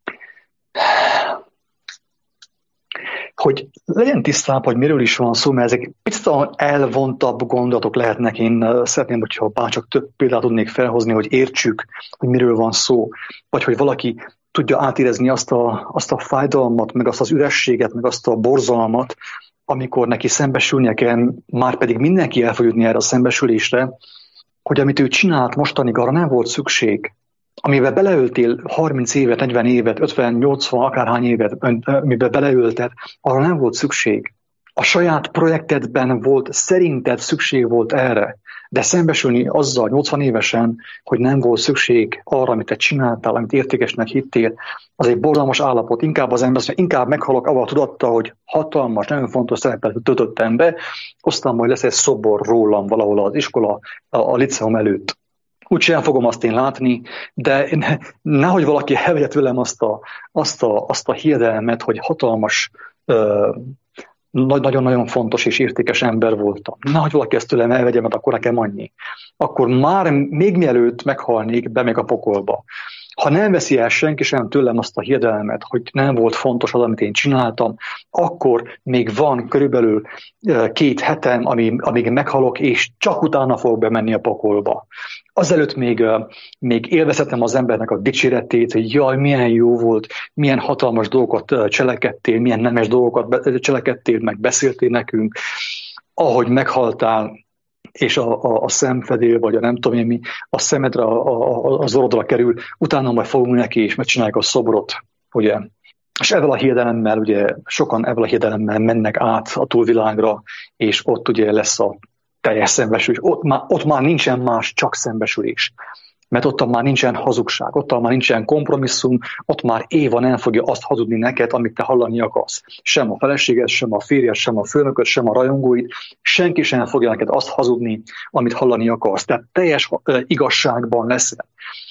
Hogy legyen tisztább, hogy miről is van szó, mert ezek picit elvontabb gondolatok lehetnek. Én szeretném, hogyha bárcsak több példát tudnék felhozni, hogy értsük, hogy miről van szó, vagy hogy valaki tudja átérezni azt a, azt a fájdalmat, meg azt az ürességet, meg azt a borzalmat, amikor neki szembesülnie kell, már pedig mindenki el fog jutni erre a szembesülésre, hogy amit ő csinált mostanig, arra nem volt szükség. Amiben beleöltél harminc évet, negyven évet, ötven, nyolcvan, akárhány évet, amiben beleölted, arra nem volt szükség. A saját projektedben volt, szerinted szükség volt erre, de szembesülni azzal nyolcvan évesen, hogy nem volt szükség arra, amit te csináltál, amit értékesnek hittél, az egy borzalmas állapot. Inkább az ember, inkább meghalok avval tudatta, hogy hatalmas, nagyon fontos szerepet töltöttem be, aztán majd lesz egy szobor rólam valahol az iskola, a, a liceum előtt. Úgyse fogom azt én látni, de nehogy valaki elvegye tőlem azt a, azt a, azt a hiedelmet, hogy hatalmas, uh, nagyon-nagyon fontos és értékes ember voltam. Nehogy valaki ezt tőlem elvegye, mert akkor nekem annyi. Akkor már még mielőtt meghalnék, bemegy a pokolba. Ha nem veszi el senki sem tőlem azt a hiedelmet, hogy nem volt fontos az, amit én csináltam, akkor még van körülbelül két hetem, amíg, amíg meghalok, és csak utána fogok bemenni a pokolba. Azelőtt még, még élvezhetem az embernek a dicséretét, hogy jaj, milyen jó volt, milyen hatalmas dolgokat cselekedtél, milyen nemes dolgokat cselekedtél, meg beszéltél nekünk, ahogy meghaltál, és a, a, a szemfedél, vagy a nem tudom én mi, a szemedre, a, a, az orodra kerül, utána majd fogunk neki, és megcsináljuk a szobrot, ugye. És ezzel a hiedelemmel, ugye, sokan ezzel a hiedelemmel mennek át a túlvilágra, és ott ugye lesz a teljes szembesülés. Ott már, ott már nincsen más, csak szembesülés. Mert ott már nincsen hazugság, ott már nincsen kompromisszum, ott már Éva nem fogja azt hazudni neked, amit te hallani akarsz. Sem a feleséged, sem a férjed, sem a főnököd, sem a rajongóid, senki sem fogja neked azt hazudni, amit hallani akarsz. Tehát teljes igazságban leszel.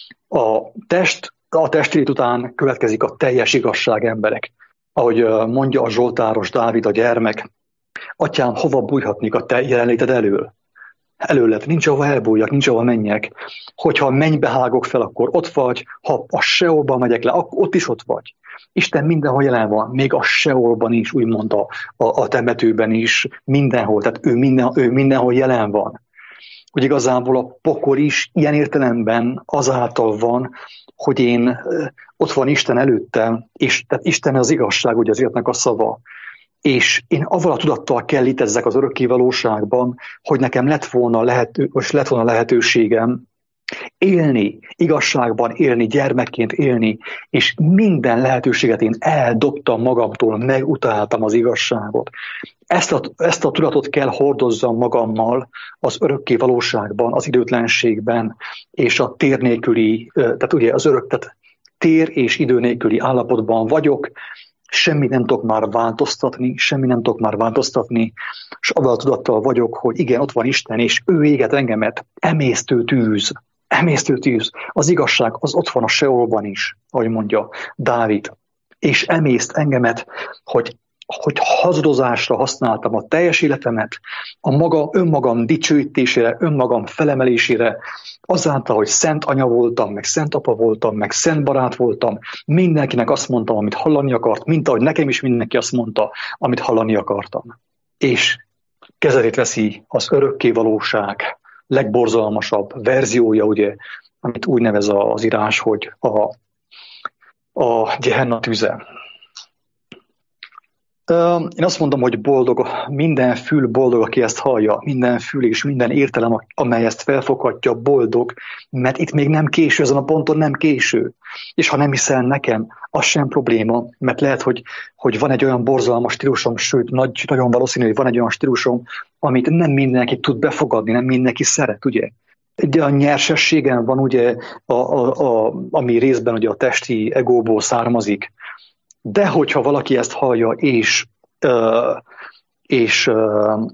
A test, a testlét után következik a teljes igazság, emberek. Ahogy mondja a zsoltáros Dávid, a gyermek, atyám, hova bújhatnék a te jelenléted elől? Előled, nincs ahova elbújjak, nincs ahova menjek. Hogyha a mennybe hágok fel, akkor ott vagy, ha a Seolba megyek le, akkor ott is ott vagy. Isten mindenhol jelen van, még a Seolban is, úgymond a, a, a temetőben is, mindenhol, tehát ő, minden, ő mindenhol jelen van. Hogy igazából a pokol is ilyen értelemben azáltal van, hogy én ott van Isten előttem, és tehát Isten az igazság, ugye az életnek a szava. És én avval a tudattal kell létezzek az örökké valóságban, hogy nekem lett volna, lehető, most lett volna lehetőségem élni, igazságban élni, gyermekként élni, és minden lehetőséget én eldobtam magamtól, megutáltam az igazságot. Ezt a, ezt a tudatot kell hordozzam magammal az örökké valóságban, az időtlenségben, és a tér nélküli, tehát ugye az örök, tehát tér és idő nélküli állapotban vagyok, semmit nem tudok már változtatni, semmi nem tudok már változtatni, és avval a tudattal vagyok, hogy igen, ott van Isten, és ő éget engemet, emésztő tűz, emésztő tűz. Az igazság az ott van a Seolban is, ahogy mondja Dávid, és emészt engemet, hogy, hogy hazudozásra használtam a teljes életemet, a maga önmagam dicsőítésére, önmagam felemelésére, azáltal, hogy szent anya voltam, meg szent apa voltam, meg szent barát voltam, mindenkinek azt mondtam, amit hallani akart, mint ahogy nekem is mindenki azt mondta, amit hallani akartam. És kezelét veszi az örökké valóság legborzalmasabb verziója, ugye, amit úgy nevez az írás, hogy a, a Gehenna tüze. Én azt mondom, hogy boldog, minden fül boldog, aki ezt hallja, minden fül és minden értelem, amely ezt felfoghatja, boldog, mert itt még nem késő, ezen a ponton nem késő. És ha nem hiszel nekem, az sem probléma, mert lehet, hogy, hogy van egy olyan borzalmas stílusom, sőt, nagy, nagyon valószínű, hogy van egy olyan stílusom, amit nem mindenki tud befogadni, nem mindenki szeret, ugye? Egy a nyersességem van, ugye, a, a, a, ami részben ugye a testi egóból származik. De hogyha valaki ezt hallja, és, és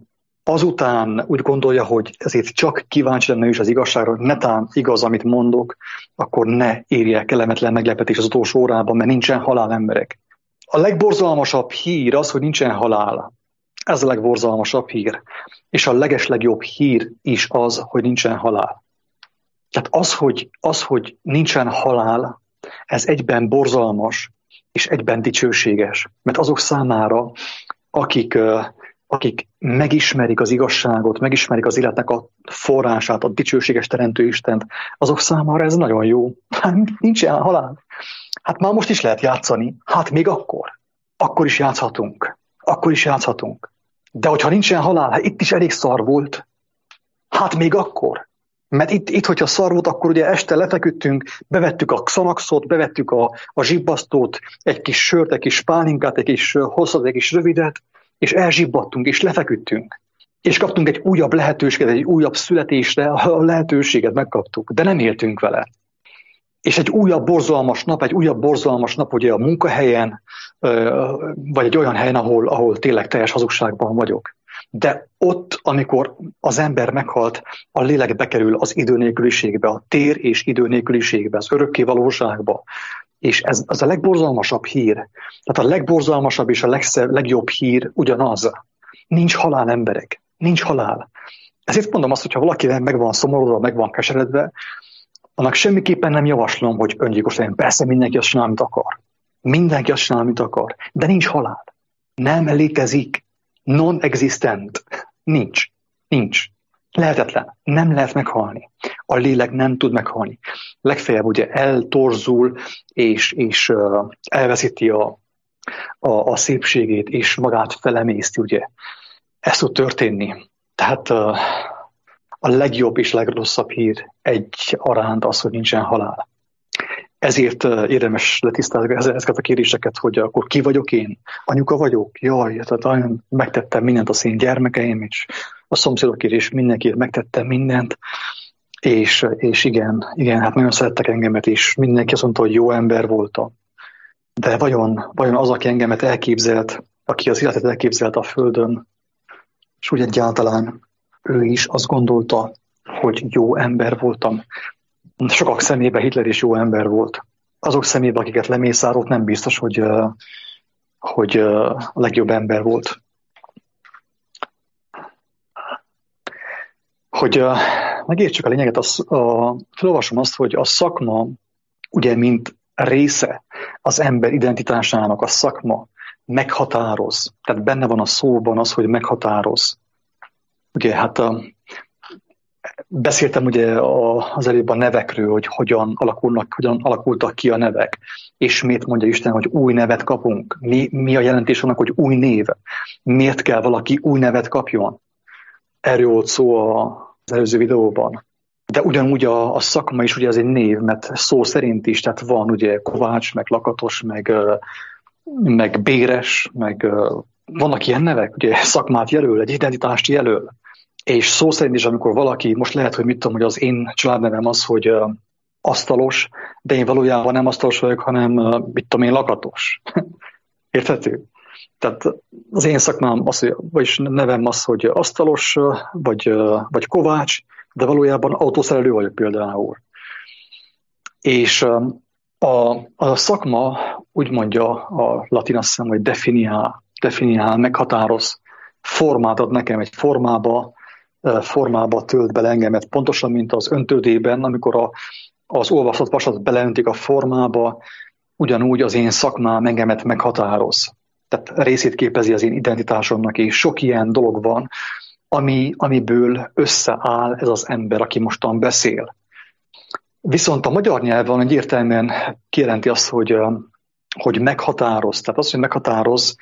azután úgy gondolja, hogy ezért csak kíváncsi lenne is az igazságra, hogy netán igaz, amit mondok, akkor ne érje kellemetlen meglepetés az utolsó órában, mert nincsen halál, emberek. A legborzalmasabb hír az, hogy nincsen halál. Ez a legborzalmasabb hír. És a legeslegjobb hír is az, hogy nincsen halál. Tehát az, hogy, az, hogy nincsen halál, ez egyben borzalmas, és egyben dicsőséges. Mert azok számára, akik, akik megismerik az igazságot, megismerik az életnek a forrását, a dicsőséges teremtő Istent, azok számára ez nagyon jó. Hát nincsen halál. Hát már most is lehet játszani. Hát még akkor. Akkor is játszhatunk. Akkor is játszhatunk. De hogyha nincsen halál, hát itt is elég szar volt. Hát még akkor. Mert itt, itt, hogyha szar volt, akkor ugye este lefeküdtünk, bevettük a Xanaxot, bevettük a, a zsibbasztót, egy kis sört, egy kis pálinkát, egy kis hosszat, egy kis rövidet, és elzsibbadtunk, és lefeküdtünk. És kaptunk egy újabb lehetőséget, egy újabb születésre, a lehetőséget megkaptuk, de nem éltünk vele. És egy újabb borzalmas nap, egy újabb borzalmas nap ugye a munkahelyen, vagy egy olyan helyen, ahol, ahol tényleg teljes hazugságban vagyok. De ott, amikor az ember meghalt, a lélek bekerül az idő nélküliségbe, a tér és idő nélküliségbe, az örökké valóságba. És ez az a legborzalmasabb hír. Tehát a legborzalmasabb és a legszebb, legjobb hír ugyanaz. Nincs halál, emberek. Nincs halál. Ezért mondom azt, hogyha valaki meg van szomorodva, meg van keseredve, annak semmiképpen nem javaslom, hogy öngyilkos legyen. Persze mindenki azt csinál, amit akar. Mindenki azt csinál, amit akar. De nincs halál. Nem létezik. Non-existent. Nincs. Nincs. Lehetetlen. Nem lehet meghalni. A lélek nem tud meghalni. Legfeljebb ugye eltorzul, és, és uh, elveszíti a, a, a szépségét, és magát felemészti, ugye. Ez tud történni. Tehát uh, a legjobb és legrosszabb hír egy aránt az, hogy nincsen halál. Ezért érdemes letisztázni ezeket a kérdéseket, hogy akkor ki vagyok én? Anyuka vagyok? Jaj, tehát megtettem mindent az én gyermekeim, és a szomszédokért és mindenkiért megtettem mindent, és, és igen, igen, hát nagyon szerettek engemet, és mindenki azt mondta, hogy jó ember voltam. De vajon, vajon az, aki engemet elképzelt, aki az életet elképzelt a Földön, és úgy egyáltalán ő is azt gondolta, hogy jó ember voltam. Sokak szemében Hitler is jó ember volt. Azok szemében, akiket lemészárolt, nem biztos, hogy, hogy a legjobb ember volt. Hogy megértsük a lényeget, az, a, felolvasom azt, hogy a szakma, ugye, mint része az ember identitásának, a szakma meghatároz. Tehát benne van a szóban az, hogy meghatároz. Ugye, hát a, beszéltem ugye az előbb a nevekről, hogy hogyan alakulnak, hogyan alakultak ki a nevek. És miért mondja Isten, hogy új nevet kapunk? Mi, mi a jelentés annak, hogy új név? Miért kell valaki új nevet kapjon? Erről volt szó az előző videóban. De ugyanúgy a, a szakma is ugye ez egy név, mert szó szerint is, tehát van ugye Kovács, meg Lakatos, meg, meg Béres, meg vannak ilyen nevek, ugye szakmát jelöl, egy identitást jelöl. És szó szerint is, amikor valaki, most lehet, hogy mit tudom, hogy az én családnevem az, hogy uh, asztalos, de én valójában nem asztalos vagyok, hanem, uh, mit tudom én, Lakatos. Érthető? Tehát az én szakmám, az, vagyis nevem az, hogy asztalos, uh, vagy, uh, vagy Kovács, de valójában autószerelő vagyok például. És uh, a, a szakma úgy mondja, a latin azt hiszem, hogy definiál, definiál, meghatároz, formát ad nekem, egy formába, formába tölt bele engemet, pontosan, mint az öntődében, amikor a, az olvasott vasat beleöntik a formába, ugyanúgy az én szakmám engemet meghatároz. Tehát részét képezi az én identitásomnak, és sok ilyen dolog van, ami, amiből összeáll ez az ember, aki mostan beszél. Viszont a magyar nyelven egyértelműen kijelenti azt, hogy, hogy meghatároz. Tehát az, hogy meghatároz,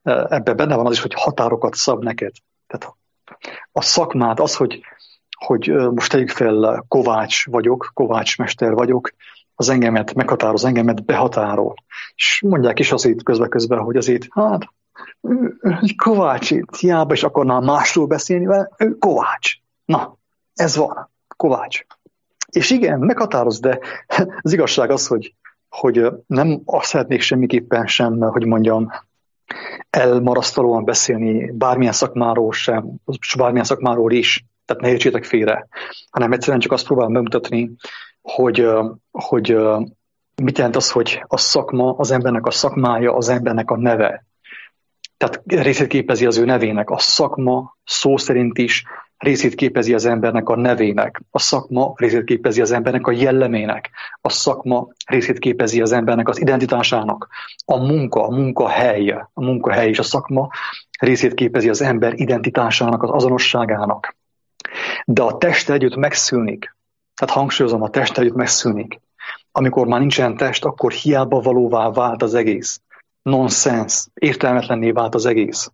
ebben benne van az is, hogy határokat szab neked. Tehát a szakmád az, hogy, hogy most tegyük fel, kovács vagyok, kovácsmester vagyok, az engemet meghatároz, engemet behatárol. És mondják is azért közben-közben, hogy azért, hát, kovács, hiába is akarnál másról beszélni, mert ő kovács. Na, ez van, kovács. És igen, meghatároz, de az igazság az, hogy, hogy nem azt szeretnék semmiképpen sem, hogy mondjam, elmarasztalóan beszélni bármilyen szakmáról sem, bármilyen szakmáról is, tehát ne értsétek félre, hanem egyszerűen csak azt próbálom bemutatni, hogy, hogy mit jelent az, hogy a szakma, az embernek a szakmája, az embernek a neve. Tehát részét képezi az ő nevének. A szakma szó szerint is részét képezi az embernek a nevének. A szakma részét képezi az embernek a jellemének. A szakma részét képezi az embernek az identitásának. A munka, a munkahely, a munkahely és a szakma részét képezi az ember identitásának, az azonosságának. De a test együtt megszűnik. Tehát hangsúlyozom, a test együtt megszűnik. Amikor már nincsen test, akkor hiába valóvá vált az egész. Nonsens, értelmetlenné vált az egész.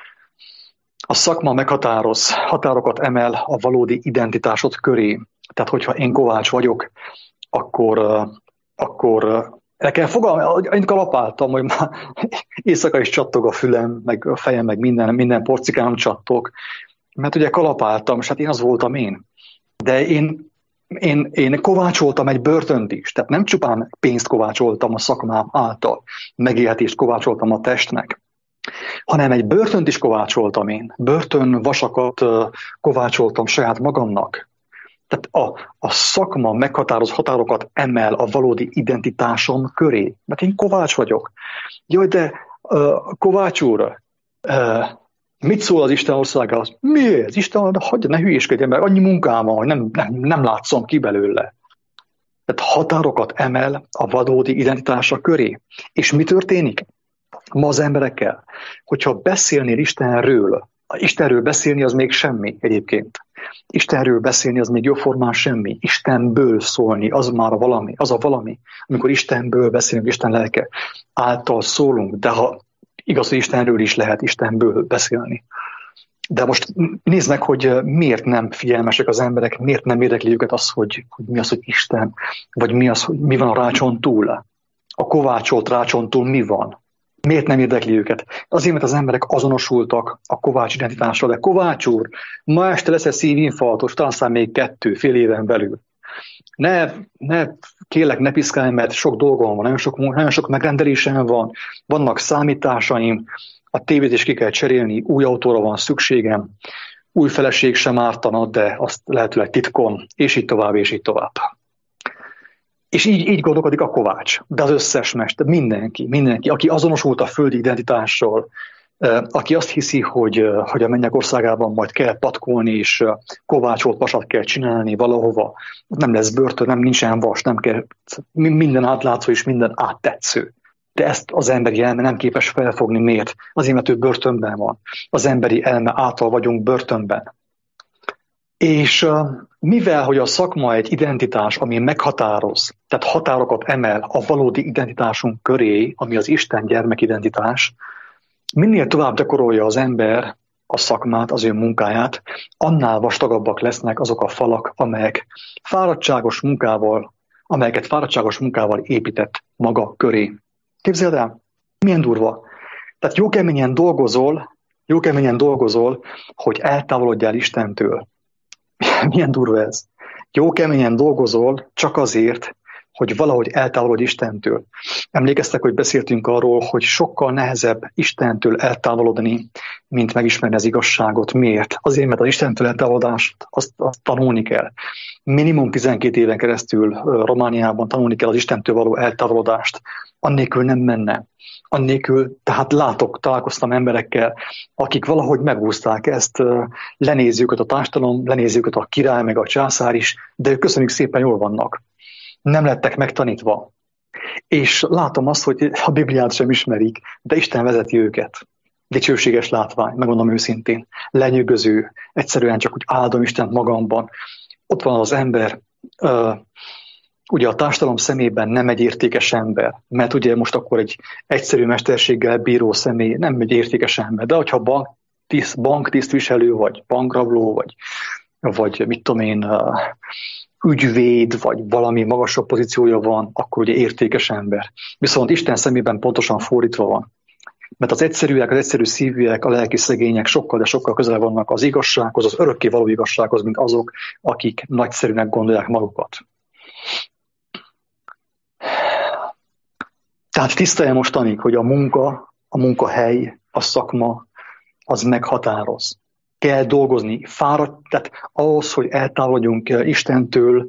A szakma meghatároz, határokat emel a valódi identitásod köré. Tehát, hogyha én kovács vagyok, akkor, akkor el kell fogalmazni, én kalapáltam, hogy már éjszaka is csattog a fülem, meg a fejem, meg minden, minden porcikám csattog. Mert ugye kalapáltam, és hát én az voltam én. De én Én, én kovácsoltam egy börtönt is, tehát nem csupán pénzt kovácsoltam a szakmám által, megélhetést kovácsoltam a testnek, hanem egy börtönt is kovácsoltam én. Börtön vasakat kovácsoltam saját magamnak. Tehát a, a szakma meghatároz határokat emel a valódi identitásom köré. Mert én kovács vagyok. Jaj, de uh, Kovács úr, uh, mit szól az Isten országához? Miért? Isten, hagyja, ne hülyéskedjen, mert annyi munkám van, hogy nem, nem, nem látszom ki belőle. Tehát határokat emel a valódi identitása köré. És mi történik ma az emberekkel? Hogyha beszélnél Istenről, Istenről beszélni az még semmi egyébként. Istenről beszélni az még jóformán semmi. Istenből szólni, az már a valami, az a valami. Amikor Istenből beszélünk, Isten lelke által szólunk, de ha igaz, hogy Istenről is lehet Istenből beszélni. De most nézd meg, hogy miért nem figyelmesek az emberek, miért nem érdekli őket az, hogy, hogy mi az, hogy Isten, vagy mi az, hogy mi van a rácson túl. A kovácsolt rácson túl mi van? Miért nem érdekli őket? Azért, mert az emberek azonosultak a kovács identitásra, de Kovács úr, ma este lesz egy szívinfarktus, talán még kettő, fél éven belül. Ne, ne, kérlek, ne piszkálj, mert sok dolgom van, nagyon sok, nagyon sok megrendelésem van, vannak számításaim, a tévét is ki kell cserélni, új autóra van szükségem, új feleség sem ártana, de azt lehetőleg titkon, és így tovább, és így tovább. És így, így gondolkodik a kovács, de az összes mester, mindenki, mindenki, aki azonosult a földi identitással, aki azt hiszi, hogy, hogy a mennyek országában majd kell patkolni, és kovácsolt vasat kell csinálni valahova, nem lesz börtön, nem nincsen vas, nem kell, minden átlátszó és minden áttetsző. De ezt az emberi elme nem képes felfogni. Miért? Azért, mert ő börtönben van. Az emberi elme által vagyunk börtönben. És mivel, hogy a szakma egy identitás, ami meghatároz, tehát határokat emel a valódi identitásunk köré, ami az Isten gyermek identitás, minél tovább gyakorolja az ember a szakmát, az ő munkáját, annál vastagabbak lesznek azok a falak, amelyek fáradtságos munkával, amelyeket fáradtságos munkával épített maga köré. Képzeld el, milyen durva. Tehát jó keményen dolgozol, jó keményen dolgozol, hogy eltávolodjál Istentől. Milyen durva ez. Jó keményen dolgozol csak azért, hogy valahogy eltávolodj Istentől. Emlékeztek, hogy beszéltünk arról, hogy sokkal nehezebb Istentől eltávolodni, mint megismerni az igazságot. Miért? Azért, mert az Istentől eltávolodást azt, azt tanulni kell. Minimum tizenkét éven keresztül Romániában tanulni kell az Istentől való eltávolodást. Annélkül nem menne. Annélkül, tehát látok, találkoztam emberekkel, akik valahogy megúszták ezt, lenézzük a társadalom, lenézzük a király, meg a császár is, de ők köszönjük szépen jól vannak. Nem lettek megtanítva. És látom azt, hogy a Bibliát sem ismerik, de Isten vezeti őket. Dicsőséges látvány, megmondom őszintén. Lenyűgöző, egyszerűen csak úgy áldom Istent magamban. Ott van az ember, ugye a társadalom szemében nem egy értékes ember, mert ugye most akkor egy egyszerű mesterséggel bíró személy nem egy értékes ember, de hogyha bank, tiszt, banktisztviselő, vagy bankrabló, vagy, vagy mit tudom én, ügyvéd, vagy valami magasabb pozíciója van, akkor ugye értékes ember. Viszont Isten szemében pontosan fordítva van. Mert az egyszerűek, az egyszerű szívűek, a lelki szegények sokkal, de sokkal közel vannak az igazsághoz, az örökké való igazsághoz, mint azok, akik nagyszerűnek gondolják magukat. Tehát tisztelje most tanik, hogy a munka, a munkahely, a szakma, az meghatároz. Kell dolgozni, fáradt, tehát ahhoz, hogy eltávolodjunk Istentől,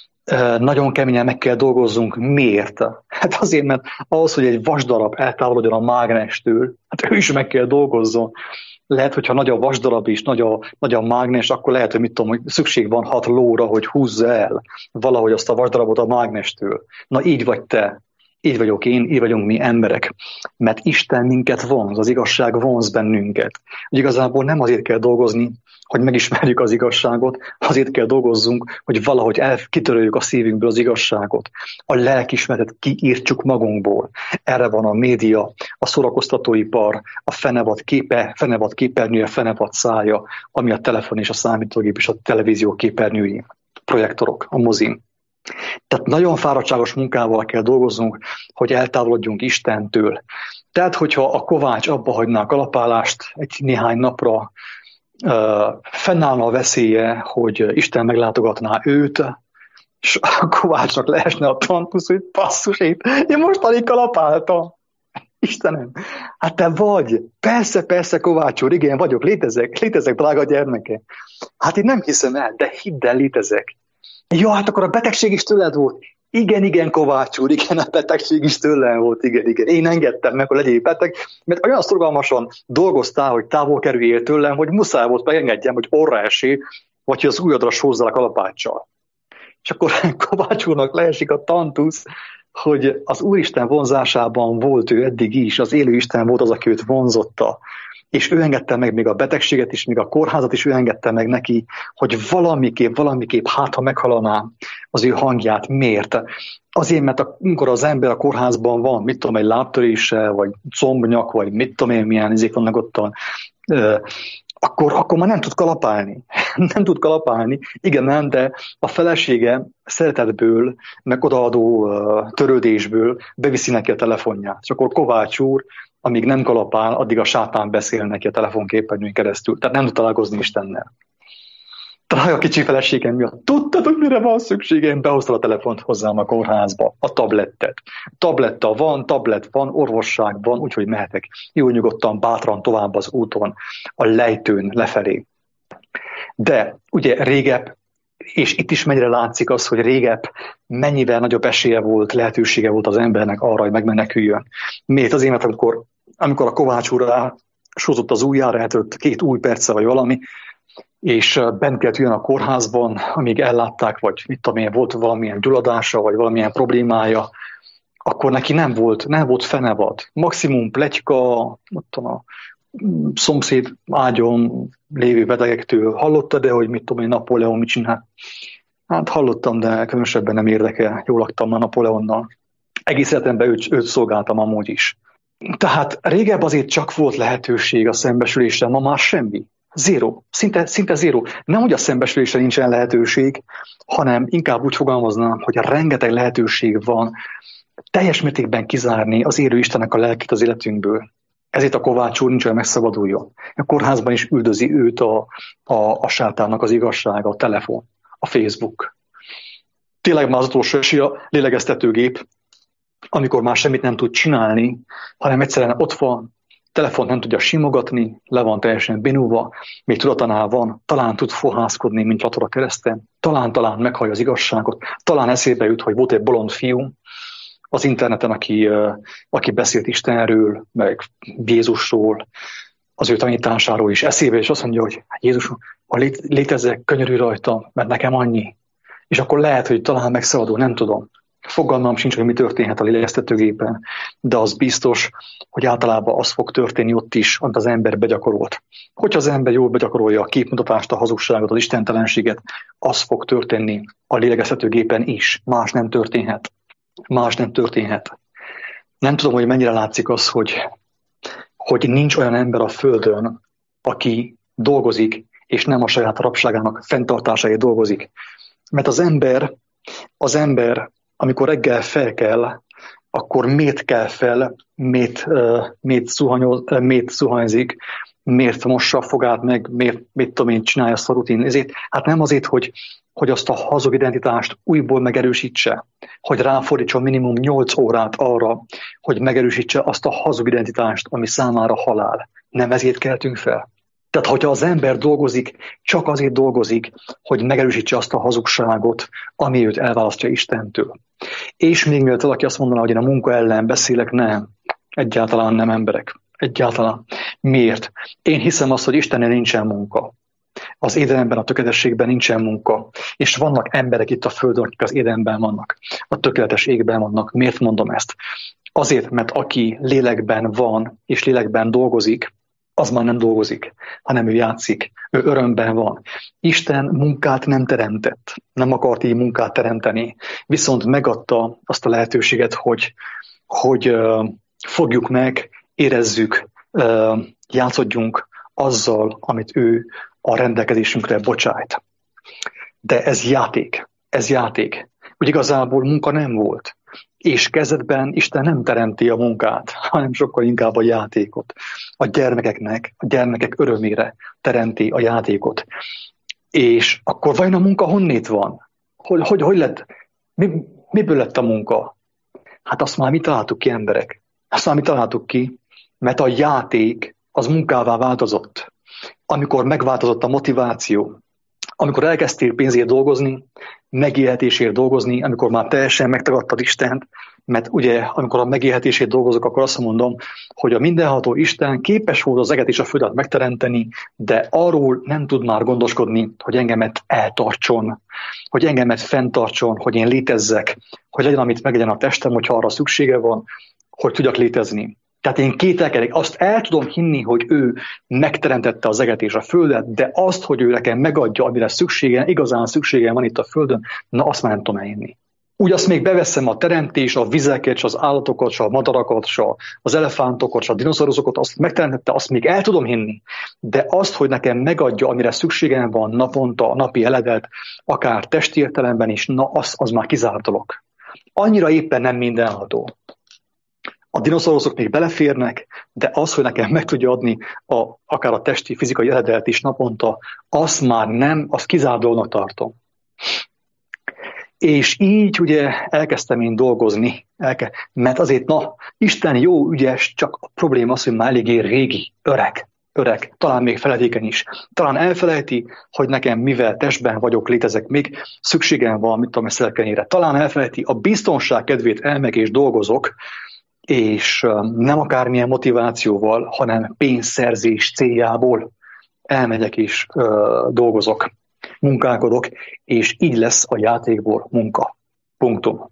nagyon keményen meg kell dolgozzunk. Miért? Hát azért, mert ahhoz, hogy egy vasdarab eltávolodjon a mágnestől, hát ő is meg kell dolgozzon. Lehet, hogyha nagy a vasdarab is, nagy a, nagy a mágnes, akkor lehet, hogy mit tudom, hogy szükség van hat lóra, hogy húzza el valahogy azt a vasdarabot a mágnestől. Na így vagy te. Így vagyok én, így vagyunk mi emberek. Mert Isten minket vonz, az igazság vonz bennünket. Úgy igazából nem azért kell dolgozni, hogy megismerjük az igazságot, azért kell dolgozzunk, hogy valahogy el, kitöröljük a szívünkből az igazságot. A lelkismeretet kiírtsuk magunkból. Erre van a média, a szórakoztatóipar, a fenevad képe, fenevad képernyője, fenevad szája, ami a telefon és a számítógép és a televízió képernyői, projektorok, a mozin. Tehát nagyon fáradtságos munkával kell dolgoznunk, hogy eltávolodjunk Istentől. Tehát, hogyha a Kovács abba hagyná a kalapálást egy néhány napra, uh, fennállna a veszélye, hogy Isten meglátogatná őt, és a Kovácsnak leesne a tantusz, hogy basszus, én, én most alig kalapáltam. Istenem, hát te vagy. Persze, persze, Kovács úr, igen, vagyok, létezek, létezek, drága gyermeke. Hát én nem hiszem el, de hidd el, létezek. Jó, hát akkor a betegség is tőled volt. Igen, igen, Kovács úr, igen, a betegség is tőlem volt, igen, igen. Én engedtem meg, hogy legyél beteg, mert olyan szorgalmasan dolgoztál, hogy távol kerüljél tőlem, hogy muszáj volt megengedjem, hogy orra esély, vagy hogy az ujjadra sózzál a kalapáccsal. És akkor Kovács úrnak leesik a tantusz, hogy az Úristen vonzásában volt ő eddig is, az élő Isten volt az, aki őt vonzotta. És ő engedte meg még a betegséget is, még a kórházat is ő engedte meg neki, hogy valamiképp, valamiképp hát, ha meghalaná az ő hangját. Miért? Azért, mert amikor az ember a kórházban van, mit tudom, egy lábtörése, vagy combnyak, vagy mit tudom én, milyen izék vannak ottan, akkor, akkor már nem tud kalapálni. nem tud kalapálni. Igen, nem, de a felesége szeretetből, meg odaadó törődésből beviszi neki a telefonját. És akkor Kovács úr, amíg nem kalapál, addig a sátán beszél neki a telefonképernyőn keresztül. Tehát nem tud találkozni Istennel. Talán a kicsi feleségem miatt. Tudtad, hogy mire van szükségem? Behoztad a telefont hozzám a kórházba, a tablettet. Tabletta van, tablet van, orvosság van, úgyhogy mehetek jó nyugodtan, bátran tovább az úton, a lejtőn lefelé. De ugye régebb, és itt is mennyire látszik az, hogy régebb mennyivel nagyobb esélye volt, lehetősége volt az embernek arra, hogy megmeneküljön. Miért? Azért, mert amikor, amikor a Kovács úr sózott az ujjára, eltört két új perce vagy valami, és bent kellett jön a kórházban, amíg ellátták, vagy mit tudom én, volt valamilyen gyulladása, vagy valamilyen problémája, akkor neki nem volt, nem volt fenevad. Maximum pletyka, ott a szomszéd ágyon lévő betegektől hallotta, de hogy mit tudom én, Napóleon mit csinál. Hát hallottam, de különösebben nem érdekel. Jól laktam már Napóleonnal. Egész életemben őt, őt szolgáltam amúgy is. Tehát régebb azért csak volt lehetőség a szembesülésre, ma már semmi. Zéro. Szinte, szinte zéro. Nem, hogy a szembesülésre nincsen lehetőség, hanem inkább úgy fogalmaznám, hogy rengeteg lehetőség van teljes mértékben kizárni az élő Istennek a lelkét az életünkből. Ezért a Kovács úr nincs olyan megszabaduljon. A kórházban is üldözi őt a, a, a sátának az igazsága, a telefon, a Facebook. Tényleg már az utolsó esély a lélegeztetőgép, amikor már semmit nem tud csinálni, hanem egyszerűen ott van, telefon nem tudja simogatni, le van teljesen bénulva, még tudatanál van, talán tud fohászkodni, mint latora kereszten, talán-talán meghallja az igazságot, talán eszébe jut, hogy volt egy bolond fiú az interneten, aki, aki beszélt Istenről, meg Jézusról, az ő tanításáról is eszébe, és azt mondja, hogy Jézus, ha létezek, könyörülj rajta, mert nekem annyi. És akkor lehet, hogy talán megszabadul, nem tudom. Fogalmam sincs, hogy mi történhet a lélegeztetőgépen, de az biztos, hogy általában az fog történni ott is, amit az ember begyakorolt. Hogyha az ember jól begyakorolja a képmutatást, a hazugságot, az istentelenséget, az fog történni a lélegeztetőgépen is. Más nem történhet. Más nem történhet. Nem tudom, hogy mennyire látszik az, hogy, hogy nincs olyan ember a Földön, aki dolgozik, és nem a saját rabságának fenntartásáért dolgozik. Mert az ember, az ember, amikor reggel fel kell, akkor miért kell fel, miért, uh, miért, szuhanyoz, uh, miért szuhanyzik, miért mossa a fogát meg, miért, miért tudom én, csinálja azt a rutin. Ezért, hát nem azért, hogy, hogy azt a hazug identitást újból megerősítse, hogy ráfordítsa minimum nyolc órát arra, hogy megerősítse azt a hazug identitást, ami számára halál. Nem ezért keltünk fel. Tehát, hogyha az ember dolgozik, csak azért dolgozik, hogy megerősítse azt a hazugságot, ami őt elválasztja Istentől. És még mielőtt valaki azt mondaná, hogy én a munka ellen beszélek, nem. Egyáltalán nem, emberek. Egyáltalán. Miért? Én hiszem azt, hogy Istennél nincsen munka. Az édelemben, a tökéletességben nincsen munka. És vannak emberek itt a Földön, akik az édelemben vannak. A tökéletes égben vannak. Miért mondom ezt? Azért, mert aki lélekben van, és lélekben dolgozik, az már nem dolgozik, hanem ő játszik, ő örömben van. Isten munkát nem teremtett, nem akart így munkát teremteni, viszont megadta azt a lehetőséget, hogy, hogy uh, fogjuk meg, érezzük, uh, játszodjunk azzal, amit ő a rendelkezésünkre bocsájt. De ez játék, ez játék. Úgy igazából munka nem volt. És kezdetben Isten nem teremti a munkát, hanem sokkal inkább a játékot. A gyermekeknek, a gyermekek örömére teremti a játékot. És akkor vajon a munka honnét van? Hogy, hogy, hogy lett? Mi, miből lett a munka? Hát azt már mi találtuk ki, emberek. Azt már mi találtuk ki, mert a játék az munkává változott. Amikor megváltozott a motiváció, amikor elkezdtél pénzért dolgozni, megélhetésért dolgozni, amikor már teljesen megtagadtad Istent, mert ugye, amikor a megélhetésért dolgozok, akkor azt mondom, hogy a mindenható Isten képes volt az eget és a földet megteremteni, de arról nem tud már gondoskodni, hogy engemet eltartson, hogy engemet fenntartson, hogy én létezzek, hogy legyen, amit meglegyen a testem, hogyha arra szüksége van, hogy tudjak létezni. Tehát én kételkedek, azt el tudom hinni, hogy ő megteremtette az eget és a földet, de azt, hogy ő nekem megadja, amire szüksége, igazán szükségem van itt a földön, na azt már nem tudom elhinni. Úgy azt még beveszem a teremtés, a vizeket, az állatokat, a madarakat, az elefántokat, a dinoszauruszokat, azt megteremtette, azt még el tudom hinni. De azt, hogy nekem megadja, amire szükségem van naponta, a napi eledet, akár testi értelemben is, na az, az már kizárt dolog. Annyira éppen nem mindenható. A dinoszauruszok még beleférnek, de az, hogy nekem meg tudja adni a, akár a testi, fizikai eredet is naponta, azt már nem, azt kizárt dolognak tartom. És így ugye elkezdtem én dolgozni, elke, mert azért, na, Isten jó, ügyes, csak a probléma az, hogy már eléggé régi, öreg, öreg, talán még feledékeny is. Talán elfelejti, hogy nekem mivel testben vagyok, létezek, még szükségem van, mit tudom, a szelkenyére. Talán elfelejti, a biztonság kedvét elmegy és dolgozok, és nem akármilyen motivációval, hanem pénzszerzés céljából elmegyek és ö, dolgozok, munkálkodok, és így lesz a játékból munka. Punktum.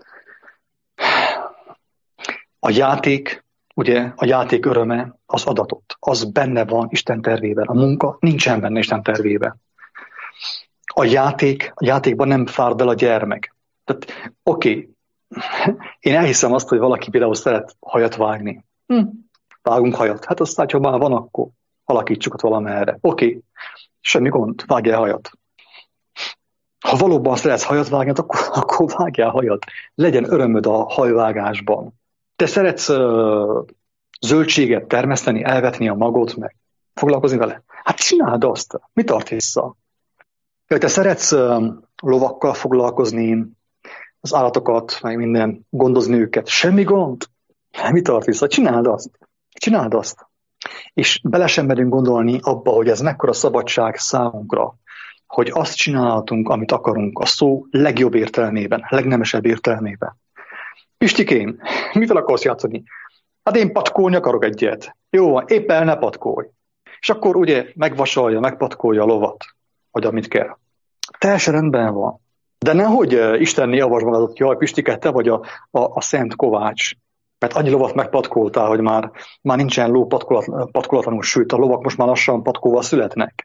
A játék, ugye a játék öröme az adatot, az benne van Isten tervében. A munka nincsen benne Isten tervében. A játék, a játékban nem fárd el a gyermek. Tehát oké, okay. Én elhiszem azt, hogy valaki például szeret hajat vágni. Hm. Vágunk hajat. Hát aztán, ha már van, akkor alakítsuk ott valamerre. Oké, okay. Semmi gond, vágjál hajat. Ha valóban szeretsz hajat vágni, akkor, akkor vágjál hajat. Legyen örömöd a hajvágásban. Te szeretsz uh, zöldséget termeszteni, elvetni a magot, meg foglalkozni vele? Hát csináld azt. Mi tart vissza? Te szeretsz uh, lovakkal foglalkozni, az állatokat, meg minden, gondozni őket. Semmi gond. Mi tart vissza? Csináld azt. Csináld azt. És bele sem merünk gondolni abba, hogy ez mekkora szabadság számunkra, hogy azt csinálhatunk, amit akarunk, a szó legjobb értelmében, legnemesebb értelmében. Pistikém, mivel akarsz játszani? Hát én patkolni akarok egyet. Jó van, éppen ne patkolj. És akkor ugye megvasalja, megpatkolja a lovat, vagy amit kell. Teljesen rendben van. De nehogy Istenné avasd magadat, jaj, Pistike, te vagy a, a, a Szent Kovács. Mert annyi lovat megpatkoltál, hogy már, már nincsen ló patkolat, patkolatlanul, sőt, a lovak most már lassan patkóval születnek.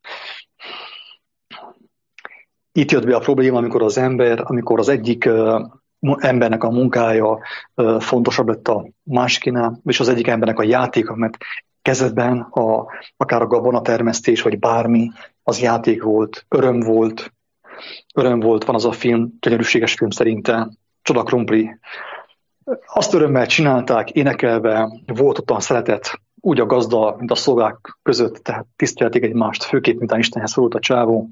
Itt jött be a probléma, amikor az ember, amikor az egyik uh, embernek a munkája uh, fontosabb lett a másikinál, és az egyik embernek a játéka, mert kezdetben a, akár a gabonatermesztés, vagy bármi, az játék volt, öröm volt, öröm volt, van az a film, gyönyörűséges film szerintem, Csoda krumpli. Azt örömmel csinálták, énekelve, volt ottan szeretet, úgy a gazda, mint a szolgák között, tehát tisztelték egymást, főképp, mint a Istenhez szólult a csávó.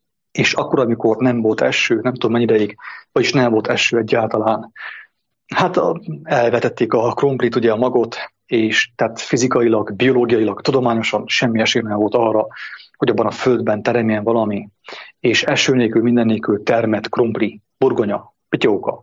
És akkor, amikor nem volt eső, nem tudom mennyi ideig, vagyis nem volt eső egyáltalán, hát elvetették a krumplit, ugye a magot, és tehát fizikailag, biológiailag, tudományosan semmi esély nem volt arra, hogy abban a földben teremjen valami, és eső nélkül, minden nélkül termett krumpli, burgonya, pityóka,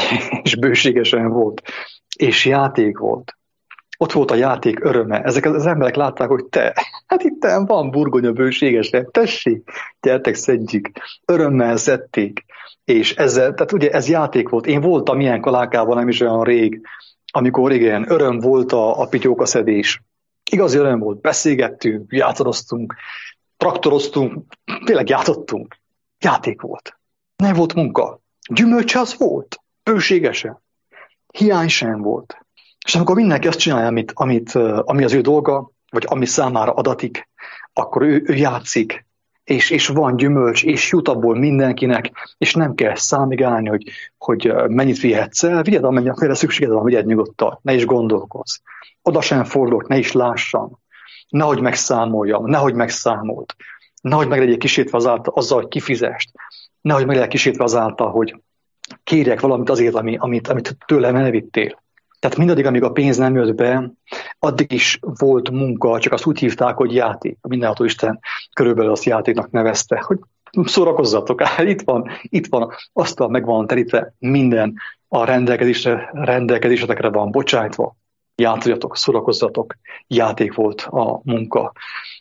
és bőségesen volt, és játék volt. Ott volt a játék öröme. Ezek az emberek látták, hogy te, hát itt van burgonya bőségesen, tessék, gyertek, szedjük. Örömmel szedték. És ezzel, tehát ugye ez játék volt. Én voltam ilyen kalákában nem is olyan rég, amikor igen, öröm volt a, a pityókaszedés. Igazi öröm volt, beszélgettünk, játszadoztunk, traktoroztunk, tényleg játszottunk. Játék volt. Nem volt munka. Gyümölcs az volt, bőségesen. Hiány sem volt. És amikor mindenki azt csinálja, amit, amit, ami az ő dolga, vagy ami számára adatik, akkor ő, ő játszik, és, és van gyümölcs, és jut abból mindenkinek, és nem kell számigálni, hogy, hogy mennyit vihetsz el, vigyed, amennyire szükséged van, vigyed nyugodtan, ne is gondolkozz. Oda sem fordulok, ne is lássam, nehogy megszámoljam, nehogy megszámolt, nehogy meg legyél kísértve azáltal, azzal, hogy kifizest, nehogy meg legyél kísértve azáltal, hogy kérjek valamit azért, ami, amit, amit tőlem elvittél. Tehát mindaddig, amíg a pénz nem jött be, addig is volt munka, csak azt úgy hívták, hogy játék. Mindenható Isten körülbelül azt játéknak nevezte, hogy szórakozzatok, itt van, itt van, asztal meg van terítve, minden a rendelkezésre, rendelkezésetekre van bocsájtva, játszjatok, szórakozzatok, játék volt a munka.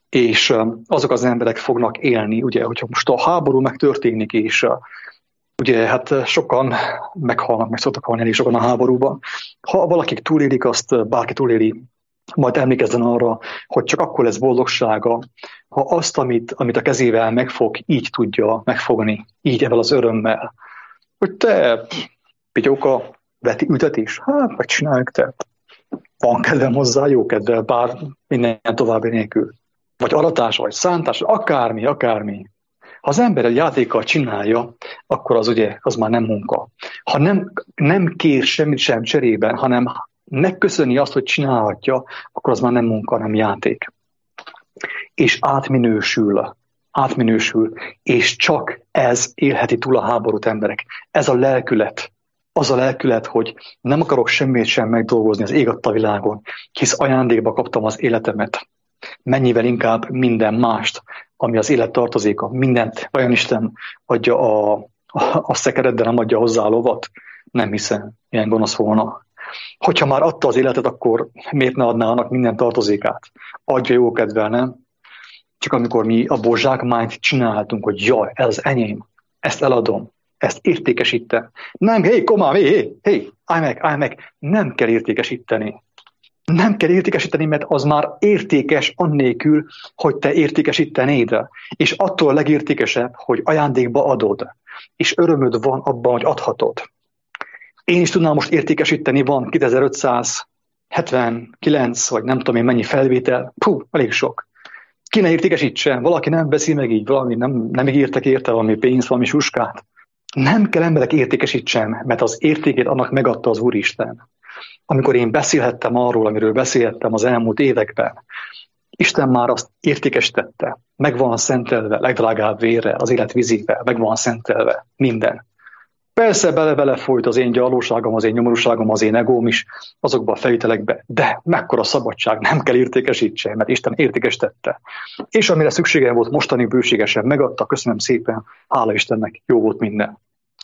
És azok az emberek fognak élni, ugye, hogyha most a háború megtörténik, és ugye, hát sokan meghalnak, meg szoktak halni elég sokan a háborúban. Ha valakik túlélik azt, bárki túléli, majd emlékezzen arra, hogy csak akkor lesz boldogsága, ha azt, amit, amit a kezével megfog, így tudja megfogni, így ebben az örömmel. Hogy te, pityóka, veti ütetés, hát megcsináljuk te. Van kedvem hozzá, jó kedvel, bár minden további nélkül. Vagy aratás, vagy szántás, akármi, akármi. Ha az ember egy játékkal csinálja, akkor az ugye az már nem munka. Ha nem, nem kér semmit sem cserében, hanem megköszöni azt, hogy csinálhatja, akkor az már nem munka, hanem játék. És átminősül, átminősül, és csak ez élheti túl a háborút emberek. Ez a lelkület. Az a lelkület, hogy nem akarok semmit sem megdolgozni az ég adta világon, hisz ajándékba kaptam az életemet. Mennyivel inkább minden mást, ami az élet tartozéka, mindent olyan Isten adja a, a, a szekeret, de nem adja hozzá a lovat. Nem hiszem, ilyen gonosz volna. Hogyha már adta az életet, akkor miért ne adná annak minden tartozékát? Adja jó kedvel, nem? Csak amikor mi abból zsákmányt csináltunk, hogy jaj, ez az enyém, ezt eladom, ezt értékesítem. Nem, hé, komám, hé, hé, hé, állj meg, állj meg, nem kell értékesíteni. Nem kell értékesíteni, mert az már értékes annélkül, hogy te értékesítenéd. És attól a legértékesebb, hogy ajándékba adod. És örömöd van abban, hogy adhatod. Én is tudnám most értékesíteni, van kétezer-ötszázhetvenkilenc, vagy nem tudom én mennyi felvétel. Puh, elég sok. Ki ne értékesítsen, valaki nem veszi meg így, valami nem, nem ígértek érte valami pénzt, valami suskát. Nem kell emberek értékesítsen, mert az értékét annak megadta az Úristen. Amikor én beszélhettem arról, amiről beszélhettem az elmúlt években, Isten már azt értékesítette, meg van szentelve, legdrágább vérre, az élet vizével, meg van szentelve, minden. Persze bele-bele folyt az én gyarlóságom, az én nyomorúságom, az én egóm is azokba a felvételekbe, de mekkora szabadság, nem kell értékesítse, mert Isten értékesítette. És amire szükségem volt mostani bőségesen megadta, köszönöm szépen, hála Istennek, jó volt minden.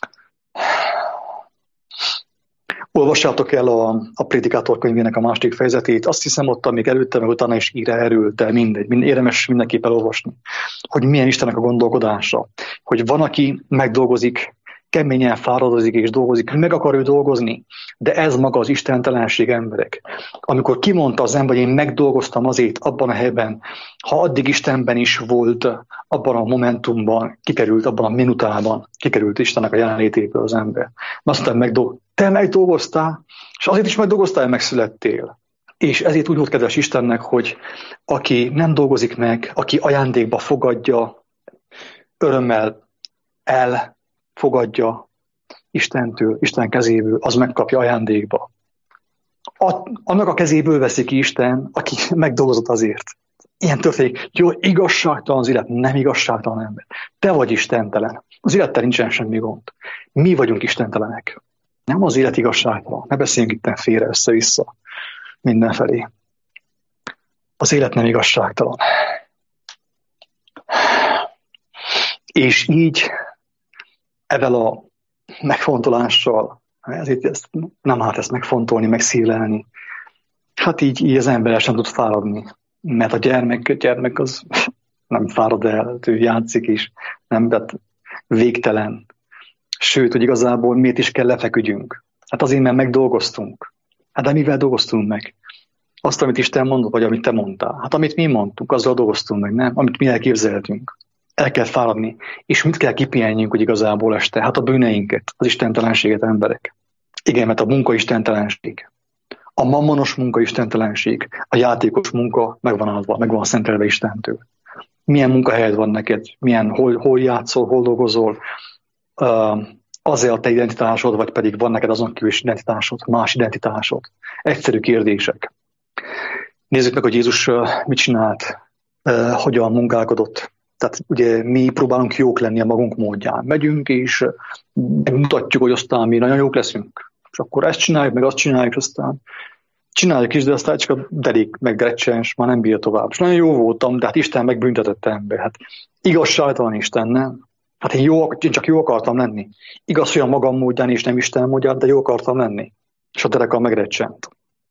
Olvassátok el a, a Prédikátor könyvének a második fejezetét, azt hiszem ott, amíg előtte, meg utána is ír erről, de mindegy, mind, érdemes mindenképp elolvasni, hogy milyen Istennek a gondolkodása, hogy van, aki megdolgozik keményen fáradozik és dolgozik, meg akar ő dolgozni, de ez maga az istentelenség, emberek. Amikor kimondta az ember, hogy én megdolgoztam azért abban a helyben, ha addig Istenben is volt, abban a momentumban, kikerült abban a minutában, kikerült Istennek a jelenlétéből az ember. Azt mondta, megdolg... te megdolgoztál, és azért is megdolgoztál, hogy megszülettél. És ezért úgy volt kedves Istennek, hogy aki nem dolgozik meg, aki ajándékba fogadja, örömmel elfogadja Istentől, Isten kezéből, az megkapja ajándékba. A, annak a kezéből veszi ki Isten, aki megdolgozott azért. Ilyen történik. Jó, igazságtalan az élet, nem igazságtalan ember. Te vagy istentelen. Az élettel nincsen semmi gond. Mi vagyunk istentelenek. Nem az élet igazságtalan. Ne beszéljünk itt félre össze-vissza mindenfelé. Az élet nem igazságtalan. És így ezzel a megfontolással, ezért ezt, nem árt ezt megfontolni, megszívlelni, hát így, így az ember sem tud fáradni. Mert a gyermek, gyermek az nem fárad el, ő játszik is, nem, de végtelen. Sőt, hogy igazából miért is kell lefeküdjünk? Hát azért, mert megdolgoztunk. Hát de mivel dolgoztunk meg? Azt, amit Isten mondott, vagy amit te mondtál. Hát amit mi mondtunk, azzal dolgoztunk meg, nem? Amit mi elképzeltünk. El kell fáradni. És mit kell kipihenjünk, hogy igazából este? Hát a bűneinket, az istentelenséget, emberek. Igen, mert a munka istentelenség. A mammonos munka istentelenség. A játékos munka meg van áldva, meg van szentelve Istentől. Milyen munkahelyed van neked? Milyen, hol, hol játszol, hol dolgozol? Uh, azért a te identitásod, vagy pedig van neked azon kívül identitásod, más identitásod? Egyszerű kérdések. Nézzük meg, hogy Jézus uh, mit csinált, uh, hogyan munkálkodott. Tehát ugye mi próbálunk jók lenni a magunk módján. Megyünk és megmutatjuk, hogy aztán mi nagyon jók leszünk. És akkor ezt csináljuk, meg azt csináljuk, és aztán csináljuk is, de aztán csak a derék megrecsens, már nem bír tovább. És nagyon jó voltam, de hát Isten megbüntetett ember. Hát igazságtalan Isten, nem? Hát én, jó, én csak jó akartam lenni. Igaz, hogy a magam módján és nem Isten módján, de jó akartam lenni. És a derekam megrecsent.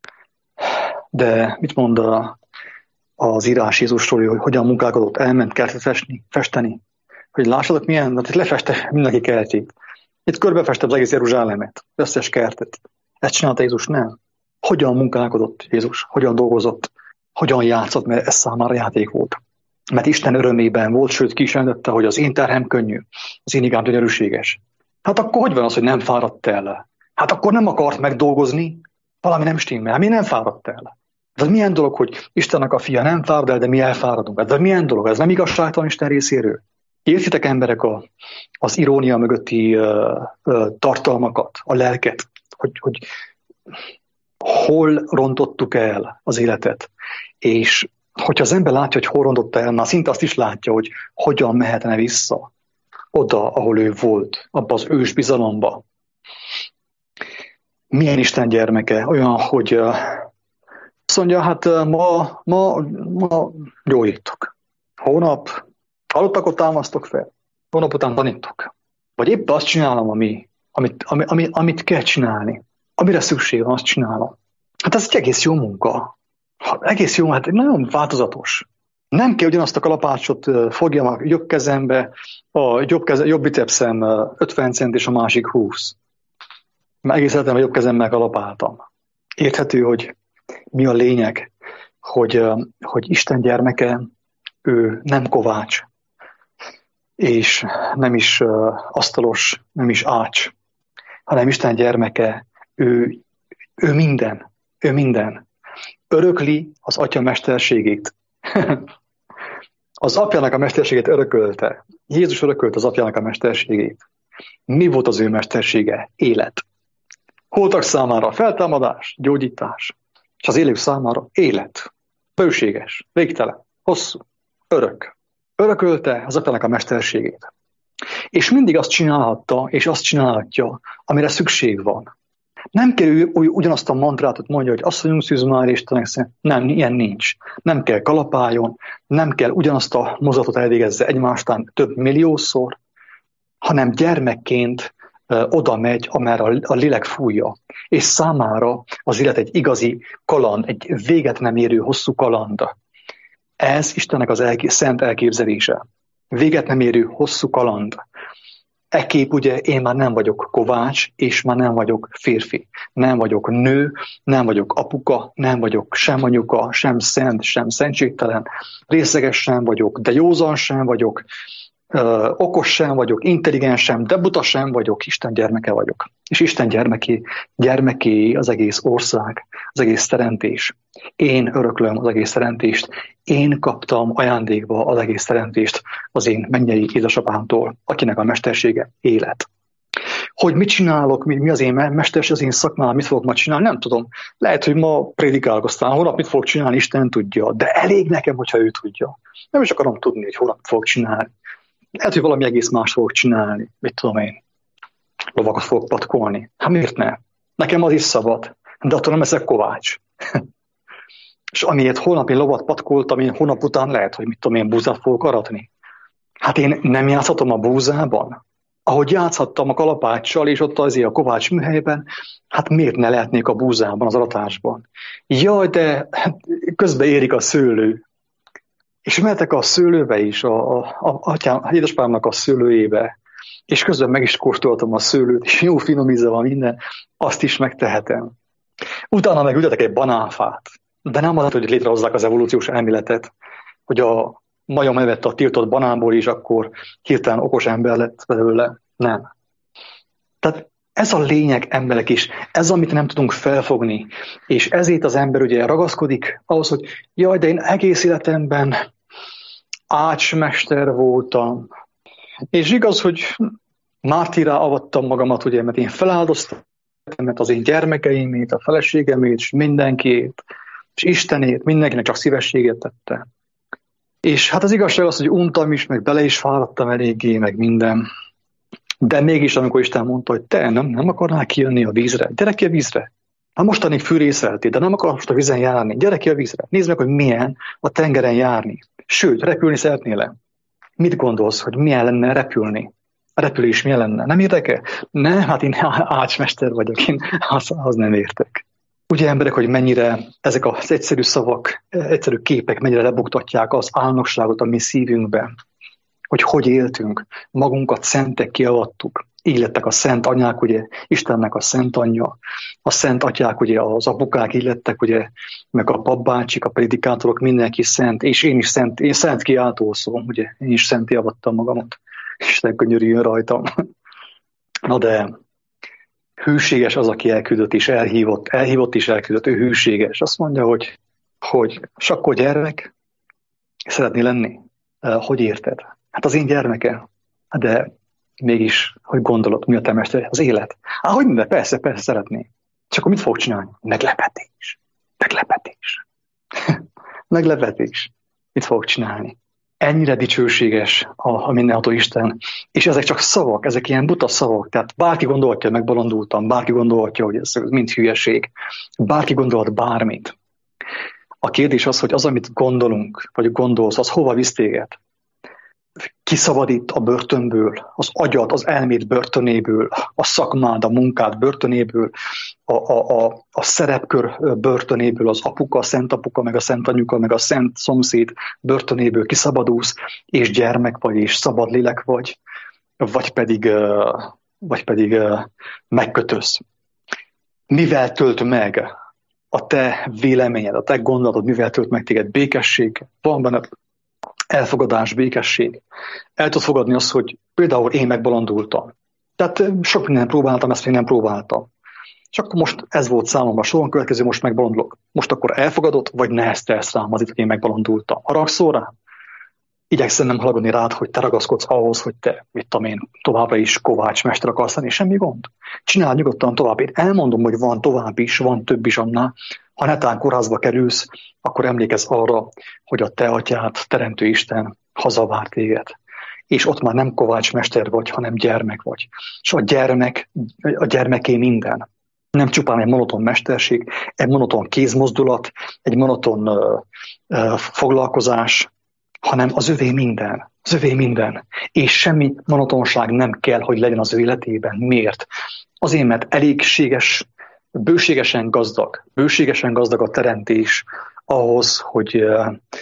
De mit mond a az írás Jézusról, hogy hogyan munkálkodott, elment kertet festni, festeni. Hogy lássatok milyen, hát itt lefeste mindenki kertjét. Itt körbefeste az egész Jeruzsálemet, összes kertet. Ezt csinálta Jézus, nem. Hogyan munkálkodott Jézus, hogyan dolgozott, hogyan játszott, mert ez számára játék volt. Mert Isten örömében volt, sőt ki is jelentette, hogy az én terhem könnyű, az én igám gyönyörűséges. Hát akkor hogy van az, hogy nem fáradt el? Hát akkor nem akart megdolgozni, valami nem stimmel, hát mi nem fáradt el? Ez milyen dolog, hogy Istennek a fia nem fárad el, de mi elfáradunk? Ez milyen dolog? Ez nem igazságtalan Isten részéről? Értitek, emberek, a, az irónia mögötti uh, uh, tartalmakat, a lelket, hogy, hogy hol rontottuk el az életet, és hogyha az ember látja, hogy hol rontotta el, már szinte azt is látja, hogy hogyan mehetne vissza oda, ahol ő volt, abba az ős bizalomba. Milyen Isten gyermeke? Olyan, hogy uh, azt mondja, hát ma, ma, ma gyógyítok. Hónap, halottakot támasztok fel. Hónap után tanítok. Vagy éppen azt csinálom, ami, amit, ami, ami, amit kell csinálni. Amire szükség van, azt csinálom. Hát ez egy egész jó munka. Egész jó, hát nagyon változatos. Nem kell ugyanazt a kalapácsot fogjam a jobb kezembe, a jobb, keze, jobb bicepszem ötven cent és a másik húsz. Mert egész életemben jobb kezemmel kalapáltam. Érthető, hogy mi a lényeg, hogy, hogy Isten gyermeke, ő nem kovács, és nem is asztalos, nem is ács, hanem Isten gyermeke, ő, ő minden, ő minden. Örökli az atya mesterségét. Az apjának a mesterségét örökölte. Jézus örökölte az apjának a mesterségét. Mi volt az ő mestersége? Élet. Holtak számára feltámadás, gyógyítás. És az élők számára élet. Bőséges, végtelen, hosszú, örök. Örökölte az apjának a mesterségét. És mindig azt csinálhatta, és azt csinálhatja, amire szükség van. Nem kell ő ugyanazt a mantrát mondja, hogy asszonyunk szűz már Istenek szerint. Nem, ilyen nincs. Nem kell kalapáljon, nem kell ugyanazt a mozdulatot elvégezze egymástán több milliószor, hanem gyermekként oda megy, amerre a lélek fújja. És számára az élet egy igazi kaland, egy véget nem érő hosszú kaland. Ez Istennek az elké- szent elképzelése. Véget nem érő hosszú kaland. Ekképp ugye én már nem vagyok kovács, és már nem vagyok férfi. Nem vagyok nő, nem vagyok apuka, nem vagyok sem anyuka, sem szent, sem szentségtelen. Részleges sem vagyok, de józan sem vagyok. Ö, okos sem vagyok, intelligens sem, de buta sem vagyok, Isten gyermeke vagyok. És Isten gyermeké, gyermeké az egész ország, az egész teremtés. Én öröklöm az egész teremtést, én kaptam ajándékba az egész teremtést az én mennyei édesapámtól, akinek a mestersége élet. Hogy mit csinálok, mi, mi az én mesterség, az én szakmám, mit fogok ma csinálni, nem tudom. Lehet, hogy ma prédikálok, aztán holnap mit fogok csinálni, Isten tudja, de elég nekem, hogyha ő tudja. Nem is akarom tudni, hogy holnap mit fogok csinálni. Lehet, hogy valami egész más fogok csinálni, mit tudom én. Lovakat fogok patkolni. Hát miért ne? Nekem az is szabad, de attól nem leszek kovács. És amiért holnap én lovat patkoltam, én hónap után lehet, hogy mit tudom én, búzát fogok aratni. Hát én nem játszhatom a búzában? Ahogy játszhattam a kalapáccsal, és ott azért a kovács műhelyben, hát miért ne lehetnék a búzában, az aratásban? Jaj, de közben érik a szőlő. És mehetek a szőlőbe is, a, a, a, atyám, a édesapámnak a szőlőjébe, és közben meg is kóstoltam a szőlőt, és jó finom íze van minden, azt is megtehetem. Utána meg ültetek egy banánfát, de nem az, hogy létrehozzák az evolúciós elméletet, hogy a majom evett a tiltott banánból is, akkor hirtelen okos ember lett belőle. Nem. Tehát ez a lényeg, emberek is, ez, amit nem tudunk felfogni, és ezért az ember ugye ragaszkodik ahhoz, hogy jaj, de én egész életemben ácsmester voltam, és igaz, hogy mártírá avattam magamat, ugye, mert én feláldoztam, mert az én gyermekeimét, a feleségemét, és mindenkiét, és Istenét, mindenkinek csak szívességet tette. És hát az igazság az, hogy untam is, meg bele is fáradtam eléggé, meg minden. De mégis, amikor Isten mondta, hogy te nem, nem akarnál kijönni a vízre, gyere ki a vízre. Hát mostanig fűrészeltél, de nem akarsz most a vízen járni, gyere ki a vízre. Nézd meg, hogy milyen a tengeren járni. Sőt, repülni szeretnél-e? Mit gondolsz, hogy milyen lenne repülni? A repülés milyen lenne? Nem érdekel? Nem, hát én ácsmester vagyok, én az, az nem értek. Ugye emberek, hogy mennyire ezek az egyszerű szavak, egyszerű képek mennyire lebuktatják az álnokságot a mi szívünkbe, hogy hogy éltünk, magunkat szentek kiavattuk. Így lettek a szent anyák, ugye, Istennek a szent anyja, a szent atyák, ugye, az apukák így lettek, ugye, meg a papbácsik, a predikátorok, mindenki szent, és én is szent, én szent kiáltó szó, ugye, én is szent javattam magamat. Isten könyörüljön rajtam. Na de hűséges az, aki elküldött és elhívott, elhívott és elküldött, ő hűséges. Azt mondja, hogy, hogy és akkor gyermek, szeretné lenni? Hogy érted? Hát az én gyermeke. De mégis, hogy gondolod, mi a te mester? Az élet. Á, hogy minden? Persze, persze szeretné. Csak akkor mit fog csinálni? Meglepetés. Meglepetés. Meglepetés. Mit fog csinálni? Ennyire dicsőséges a, a mindenható Isten, és ezek csak szavak, ezek ilyen buta szavak, tehát bárki gondolhatja, hogy megbolondultam, bárki gondolhatja, hogy ez mind hülyeség, bárki gondolhat bármit. A kérdés az, hogy az, amit gondolunk, vagy gondolsz, az hova visz téged? Kiszabadít a börtönből, az agyad, az elmét börtönéből, a szakmád, a munkád börtönéből, a, a, a, a szerepkör börtönéből, az apuka, a szent apuka, meg a szent anyuka, meg a szent szomszéd börtönéből kiszabadulsz, és gyermek vagy, és szabad lélek vagy, vagy pedig, vagy pedig megkötözsz. Mivel tölt meg a te véleményed, a te gondolatod, mivel tölt meg téged? Békesség, van benne elfogadás, békesség. El tudod fogadni azt, hogy például én megbolondultam. Tehát sok minden próbáltam, ezt még nem próbáltam. És akkor most ez volt számomra soron következő, most megbolondulok. Most akkor elfogadod, vagy neheztelsz rám az itt, hogy én megbolondultam. Haragszol rám? Igyekszem nem hallgatni rád, hogy te ragaszkodsz ahhoz, hogy te, mit tudom én, továbbra is kovácsmester akarsz lenni, semmi gond. Csinálj nyugodtan tovább. Én elmondom, hogy van tovább is, van több is annál. Ha netán kórházba kerülsz, akkor emlékezz arra, hogy a te atyád, teremtő Isten hazavár téged. És ott már nem kovácsmester vagy, hanem gyermek vagy. És a gyermek, a gyermeké minden. Nem csupán egy monoton mesterség, egy monoton kézmozdulat, egy monoton uh, uh, foglalkozás, hanem az övé minden. Az övé minden. És semmi monotonság nem kell, hogy legyen az ő életében. Miért? Azért, mert elégséges, bőségesen gazdag, bőségesen gazdag a teremtés ahhoz, hogy,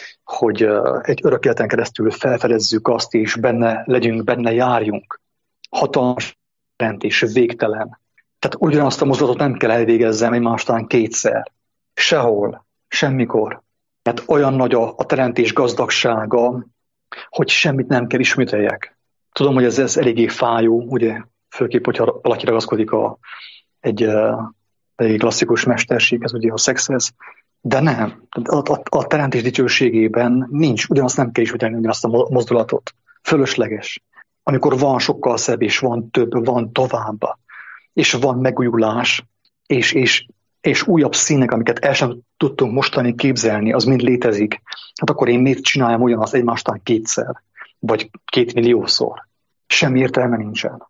hogy egy örök életen keresztül felfedezzük azt, és benne legyünk, benne járjunk. hatalmas teremtés, végtelen. Tehát ugyanazt a mozdulatot nem kell elvégezzem egymástán kétszer. Sehol, semmikor. Tehát olyan nagy a, a teremtés gazdagsága, hogy semmit nem kell ismételjek. Tudom, hogy ez, ez eléggé fájó, ugye, főképp, hogyha valaki ragaszkodik a, egy, egy klasszikus mesterséghez, ugye a szexhez, de nem. A, a, a teremtés dicsőségében nincs, ugyanazt nem kell ismételni ugyanazt a mozdulatot. Fölösleges. Amikor van sokkal szebb, és van több, van tovább, és van megújulás, és, és, és újabb színek, amiket el sem tudtunk mostani képzelni, az mind létezik. Hát akkor én miért csináljam ugyanazt egymástán kétszer, vagy két milliószor? Semmi értelme nincsen.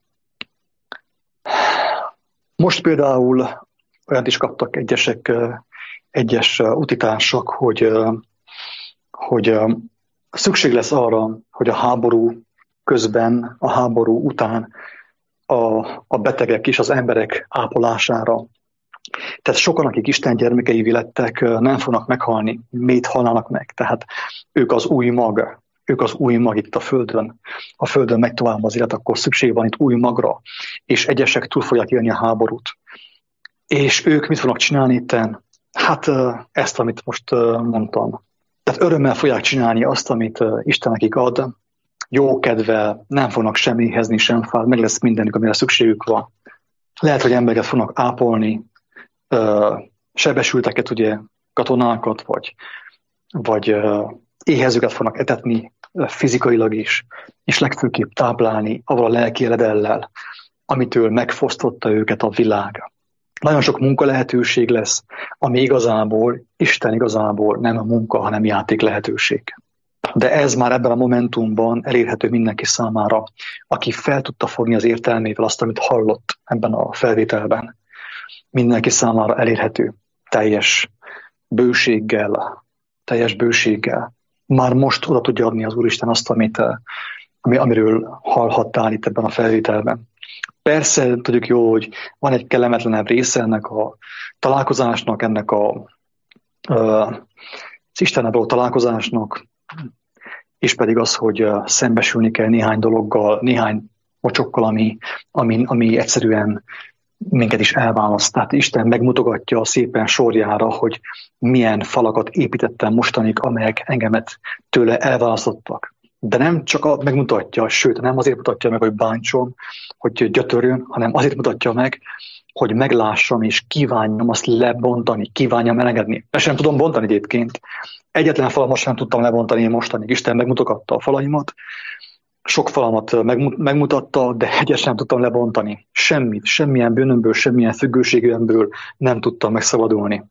Most például olyat is kaptak egyesek, egyes utitársak, hogy, hogy szükség lesz arra, hogy a háború közben, a háború után a, a betegek és az emberek ápolására. Tehát sokan, akik Isten gyermekei lettek, nem fognak meghalni, miért halnának meg. Tehát ők az új mag, ők az új mag itt a Földön. A Földön megy tovább az élet, akkor szükség van itt új magra, és egyesek túl fogják élni a háborút. És ők mit fognak csinálni itten? Hát ezt, amit most mondtam. Tehát örömmel fogják csinálni azt, amit Isten nekik ad, jó kedvel, nem fognak sem éhezni, sem fád, meg lesz mindenük, amire szükségük van. Lehet, hogy embereket fognak ápolni, sebesülteket, ugye, katonákat, vagy, vagy éhezőket fognak etetni fizikailag is, és legfőképp táplálni avval a lelki eledellel, amitől megfosztotta őket a világ. Nagyon sok munka lehetőség lesz, ami igazából, Isten igazából nem a munka, hanem játék lehetőség. De ez már ebben a momentumban elérhető mindenki számára, aki fel tudta fogni az értelmével azt, amit hallott ebben a felvételben. Mindenki számára elérhető, teljes bőséggel, teljes bőséggel. Már most oda tudja adni az Úristen azt, amit, ami, amiről hallhattál itt ebben a felvételben. Persze tudjuk jó, hogy van egy kellemetlenebb része ennek a találkozásnak, ennek a, az Istennel való találkozásnak, és pedig az, hogy szembesülni kell néhány dologgal, néhány mocsokkal, ami, ami, ami egyszerűen minket is elválaszt. Tehát Isten megmutogatja szépen sorjára, hogy milyen falakat építettem mostanig, amelyek engemet tőle elválasztottak. De nem csak a, megmutatja, sőt, nem azért mutatja meg, hogy bántson, hogy gyötörjön, hanem azért mutatja meg, hogy meglássam és kívánjam azt lebontani, kívánjam elengedni. Ezt sem tudom bontani egyébként. Egyetlen falamat sem tudtam lebontani én mostanig. Isten megmutogatta a falaimat, sok falamat megmutatta, de egyet sem tudtam lebontani. Semmit, semmilyen bűnömből, semmilyen függőségemből nem tudtam megszabadulni.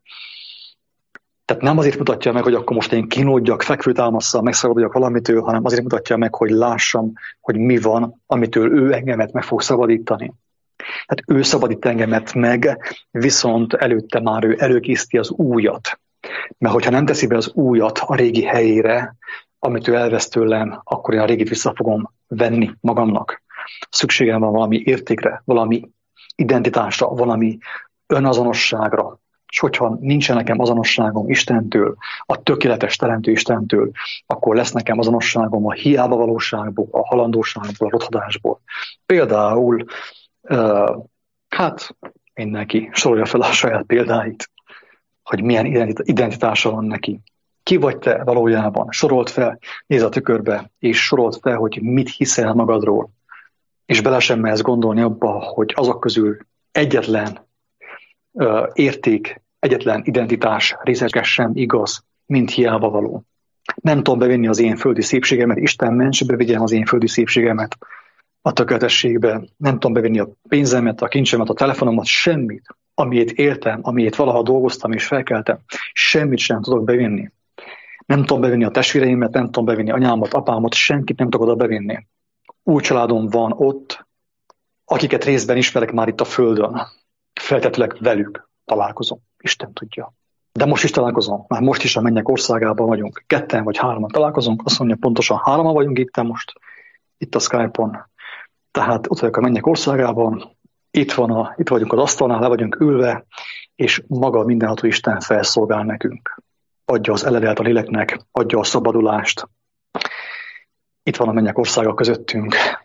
Tehát nem azért mutatja meg, hogy akkor most én kínlódjak, fekvőtámasszal, megszabaduljak valamitől, hanem azért mutatja meg, hogy lássam, hogy mi van, amitől ő engemet meg fog szabadítani. Tehát ő szabadít engemet meg, viszont előtte már ő előkészíti az újat. Mert hogyha nem teszi be az újat a régi helyére, amit ő elvesz tőlem, akkor én a régit vissza fogom venni magamnak. Szükségem van valami értékre, valami identitásra, valami önazonosságra. És hogyha nincsen nekem azonosságom Istentől, a tökéletes teremtő Istentől, akkor lesz nekem azonosságom a hiába valóságból, a halandóságból, a rothadásból. Például, uh, hát mindenki sorolja fel a saját példáit, hogy milyen identitása van neki. Ki vagy te valójában? Sorolt fel, nézz a tükörbe, és sorolt fel, hogy mit hiszel magadról. És bele sem mehetsz gondolni abba, hogy azok közül egyetlen uh, érték, egyetlen identitás részeges sem igaz, mint hiába való. Nem tudom bevinni az én földi szépségemet, Isten ments, bevigyem az én földi szépségemet a tökéletességbe. Nem tudom bevinni a pénzemet, a kincsemet, a telefonomat, semmit, amiért éltem, amiért valaha dolgoztam és felkeltem. Semmit sem tudok bevinni. Nem tudom bevinni a testvéreimet, nem tudom bevinni anyámat, apámat, senkit nem tudok oda bevinni. Új családom van ott, akiket részben ismerek már itt a Földön. Feltetőleg velük találkozom. Isten tudja. De most is találkozom. Már most is a mennyek országában vagyunk. Ketten vagy hárman találkozunk. Azt mondja, pontosan hárman vagyunk itt most, itt a Skype-on. Tehát ott vagyok a mennyek országában. Itt, van a, itt vagyunk az asztalnál, le vagyunk ülve, és maga mindenható Isten felszolgál nekünk. Adja az eledelt a léleknek, adja a szabadulást. Itt van a mennyek országa közöttünk.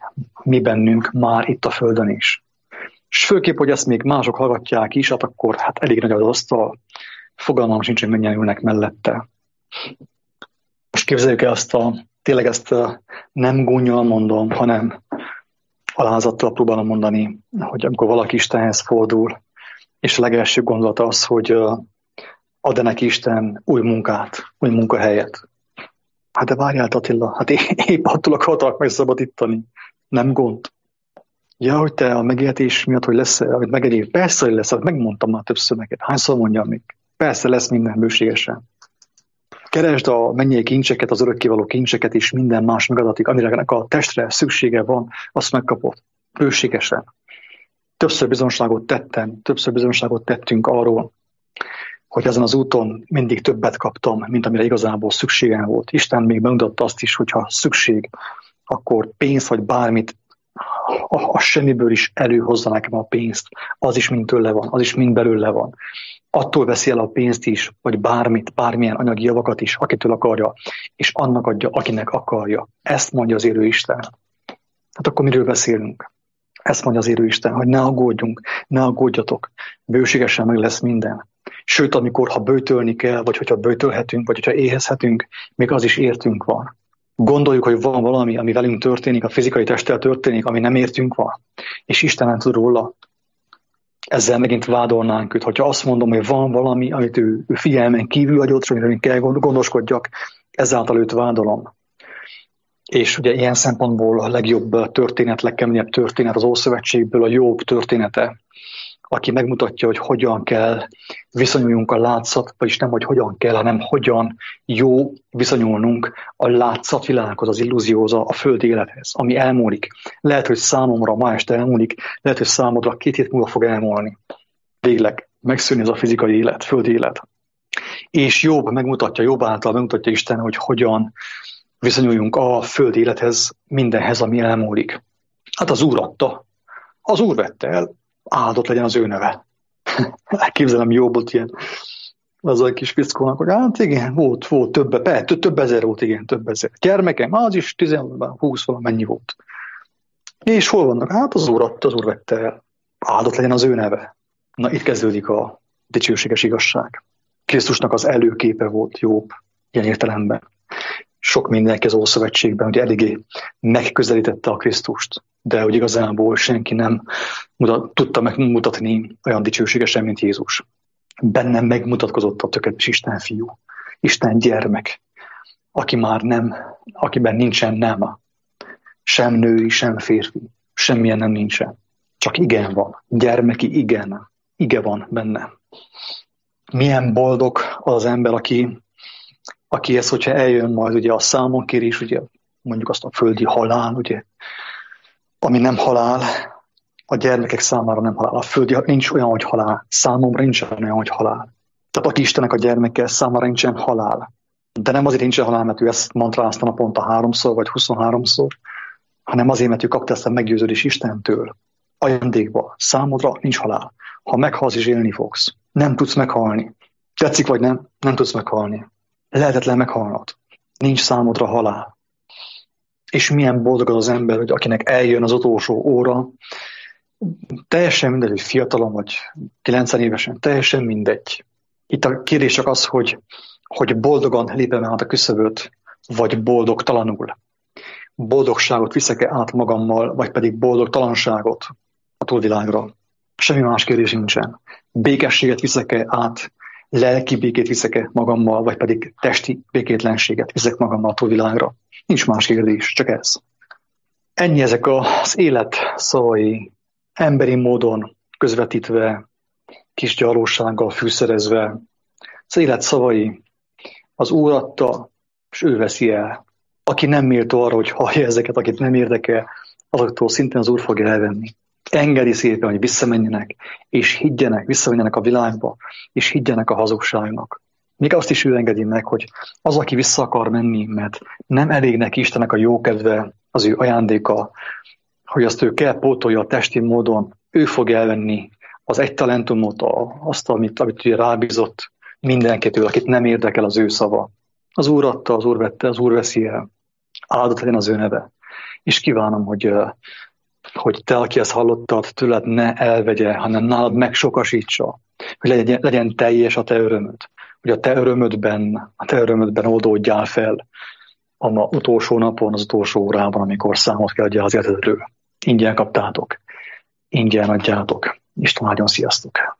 mi bennünk már itt a Földön is. És főképp, hogy ezt még mások hallgatják is, hát akkor hát elég nagy az asztal, fogalmam sincs, hogy mennyien ülnek mellette. Most képzeljük el azt a, tényleg ezt nem gúnnyal mondom, hanem alázattal próbálom mondani, hogy amikor valaki Istenhez fordul, és a legelső gondolat az, hogy ad-e neki Isten új munkát, új munkahelyet. Hát de várjál, Attila, hát épp attól akartak megszabadítani. Nem gond. Ja, hogy te a megélhetés miatt, hogy lesz, amit megegyél, persze, hogy lesz, hát megmondtam már többször neked. Hányszor mondjam még? Persze lesz minden bőségesen. Keresd a mennyei kincseket, az örökkévaló kincseket, és minden más megadatik, amire a testre szüksége van, azt megkapod. Bőségesen. Többször bizonságot tettem, többször bizonságot tettünk arról, hogy ezen az úton mindig többet kaptam, mint amire igazából szükségem volt. Isten még megmutatta azt is, hogyha szükség, akkor pénzt vagy bármit, a, a semmiből is előhozza nekem a pénzt. Az is mind tőle van, az is mind belőle van. Attól veszi el a pénzt is, vagy bármit, bármilyen anyagi javakat is, akitől akarja, és annak adja, akinek akarja. Ezt mondja az élő Isten. Hát akkor miről beszélünk? Ezt mondja az élő Isten, hogy ne aggódjunk, ne aggódjatok, bőségesen meg lesz minden. Sőt, amikor ha böjtölni kell, vagy hogyha böjtölhetünk, vagy hogyha éhezhetünk, még az is értünk van. Gondoljuk, hogy van valami, ami velünk történik, a fizikai testtel történik, ami nem értünk van, és Isten nem tud róla. Ezzel megint vádolnánk őt. Hogyha azt mondom, hogy van valami, amit ő, ő figyelmen kívül hagyott, és amire kell gondoskodjak, ezáltal őt vádolom. És ugye ilyen szempontból a legjobb történet, legkeményebb történet az Ószövetségből a Jobb története, aki megmutatja, hogy hogyan kell viszonyuljunk a látszat, vagyis nem, hogy hogyan kell, hanem hogyan jó viszonyulnunk a látszatvilághoz, az illúzióhoz, a földi élethez, ami elmúlik. Lehet, hogy számomra ma este elmúlik, lehet, hogy számodra két hét múlva fog elmúlni. Végleg megszűnni ez a fizikai élet, földi élet. És Jobb megmutatja, Jobb által megmutatja Isten, hogy hogyan viszonyuljunk a földi élethez, mindenhez, ami elmúlik. Hát az Úr adta, az Úr vette el, áldott legyen az ő neve. Elképzelem Jobbot ilyen, az a kis fickónak, hogy hát igen, volt, volt, több, be, több, több ezer volt, igen, több ezer. Gyermekem, az is tizenben, húsz valamennyi volt. És hol vannak? Hát az Úr adta, az Úr vette el. Áldott legyen az ő neve. Na, itt kezdődik a dicsőséges igazság. Krisztusnak az előképe volt Jobb, ilyen értelemben. Sok mindenki az Ószövetségben, hogy eléggé megközelítette a Krisztust, de hogy igazából senki nem mutat, tudta megmutatni olyan dicsőségesen, mint Jézus. Bennem megmutatkozott a tökéletes Isten fiú, Isten gyermek, aki már nem, akiben nincsen nem, sem női, sem férfi, semmilyen nem nincsen. Csak igen van, gyermeki igen, ige van benne. Milyen boldog az, az ember, aki aki ez, hogyha eljön majd ugye a számonkérés, ugye mondjuk azt a földi halál, ugye, ami nem halál, a gyermekek számára nem halál. A földi nincs olyan, hogy halál. Számomra nincsen olyan, hogy halál. Tehát aki Istennek a gyermeke, számára nincsen halál. De nem azért nincsen halál, mert ő ezt mantrázta naponta háromszor, vagy huszonháromszor, hanem azért, mert ő kapta ezt a meggyőződést Istentől. Ajándékba. Számodra nincs halál. Ha meghalsz, is élni fogsz. Nem tudsz meghalni. Tetszik vagy nem? Nem tudsz meghalni. Lehetetlen meghalnod. Nincs számodra halál. És milyen boldog az az ember, hogy akinek eljön az utolsó óra, teljesen mindegy, hogy fiatalon vagy kilencven évesen, teljesen mindegy. Itt a kérdés csak az, hogy, hogy boldogan lépem át a küszöböt, vagy boldogtalanul. Boldogságot viszek-e át magammal, vagy pedig boldogtalanságot a túlvilágra. Semmi más kérdés nincsen. Békességet viszek-e át, lelki békét viszek-e magammal, vagy pedig testi békétlenséget viszek magammal a túlvilágra. Nincs más kérdés, csak ez. Ennyi ezek az élet szavai, emberi módon közvetítve, kis gyarlósággal fűszerezve. Az élet szavai, az Úr adta, és ő veszi el. Aki nem méltó arra, hogy hallja ezeket, akit nem érdekel, azoktól szintén az Úr fogja elvenni. Engedi szépen, hogy visszamenjenek, és higgyenek, visszamenjenek a világba, és higgyenek a hazugságnak. Még azt is ő engedi meg, hogy az, aki vissza akar menni, mert nem elég neki Istennek a jókedve, az ő ajándéka, hogy azt ő kell pótolja a testi módon, ő fog elvenni az egy talentumot, azt, amit, amit ugye rábízott mindenkitől, akit nem érdekel az ő szava. Az Úr adta, az Úr vette, az Úr veszi el. Áldott legyen az ő neve. és kívánom, hogy, hogy te, aki ezt hallottad, tőled ne elvegye, hanem nálad megsokasítsa, hogy legyen, legyen teljes a te örömöd, hogy a te örömödben, a te örömödben oldódjál fel a utolsó napon, az utolsó órában, amikor számot kell adjál az életedről. Ingyen kaptátok, ingyen adjátok. Isten áldjon, sziasztok!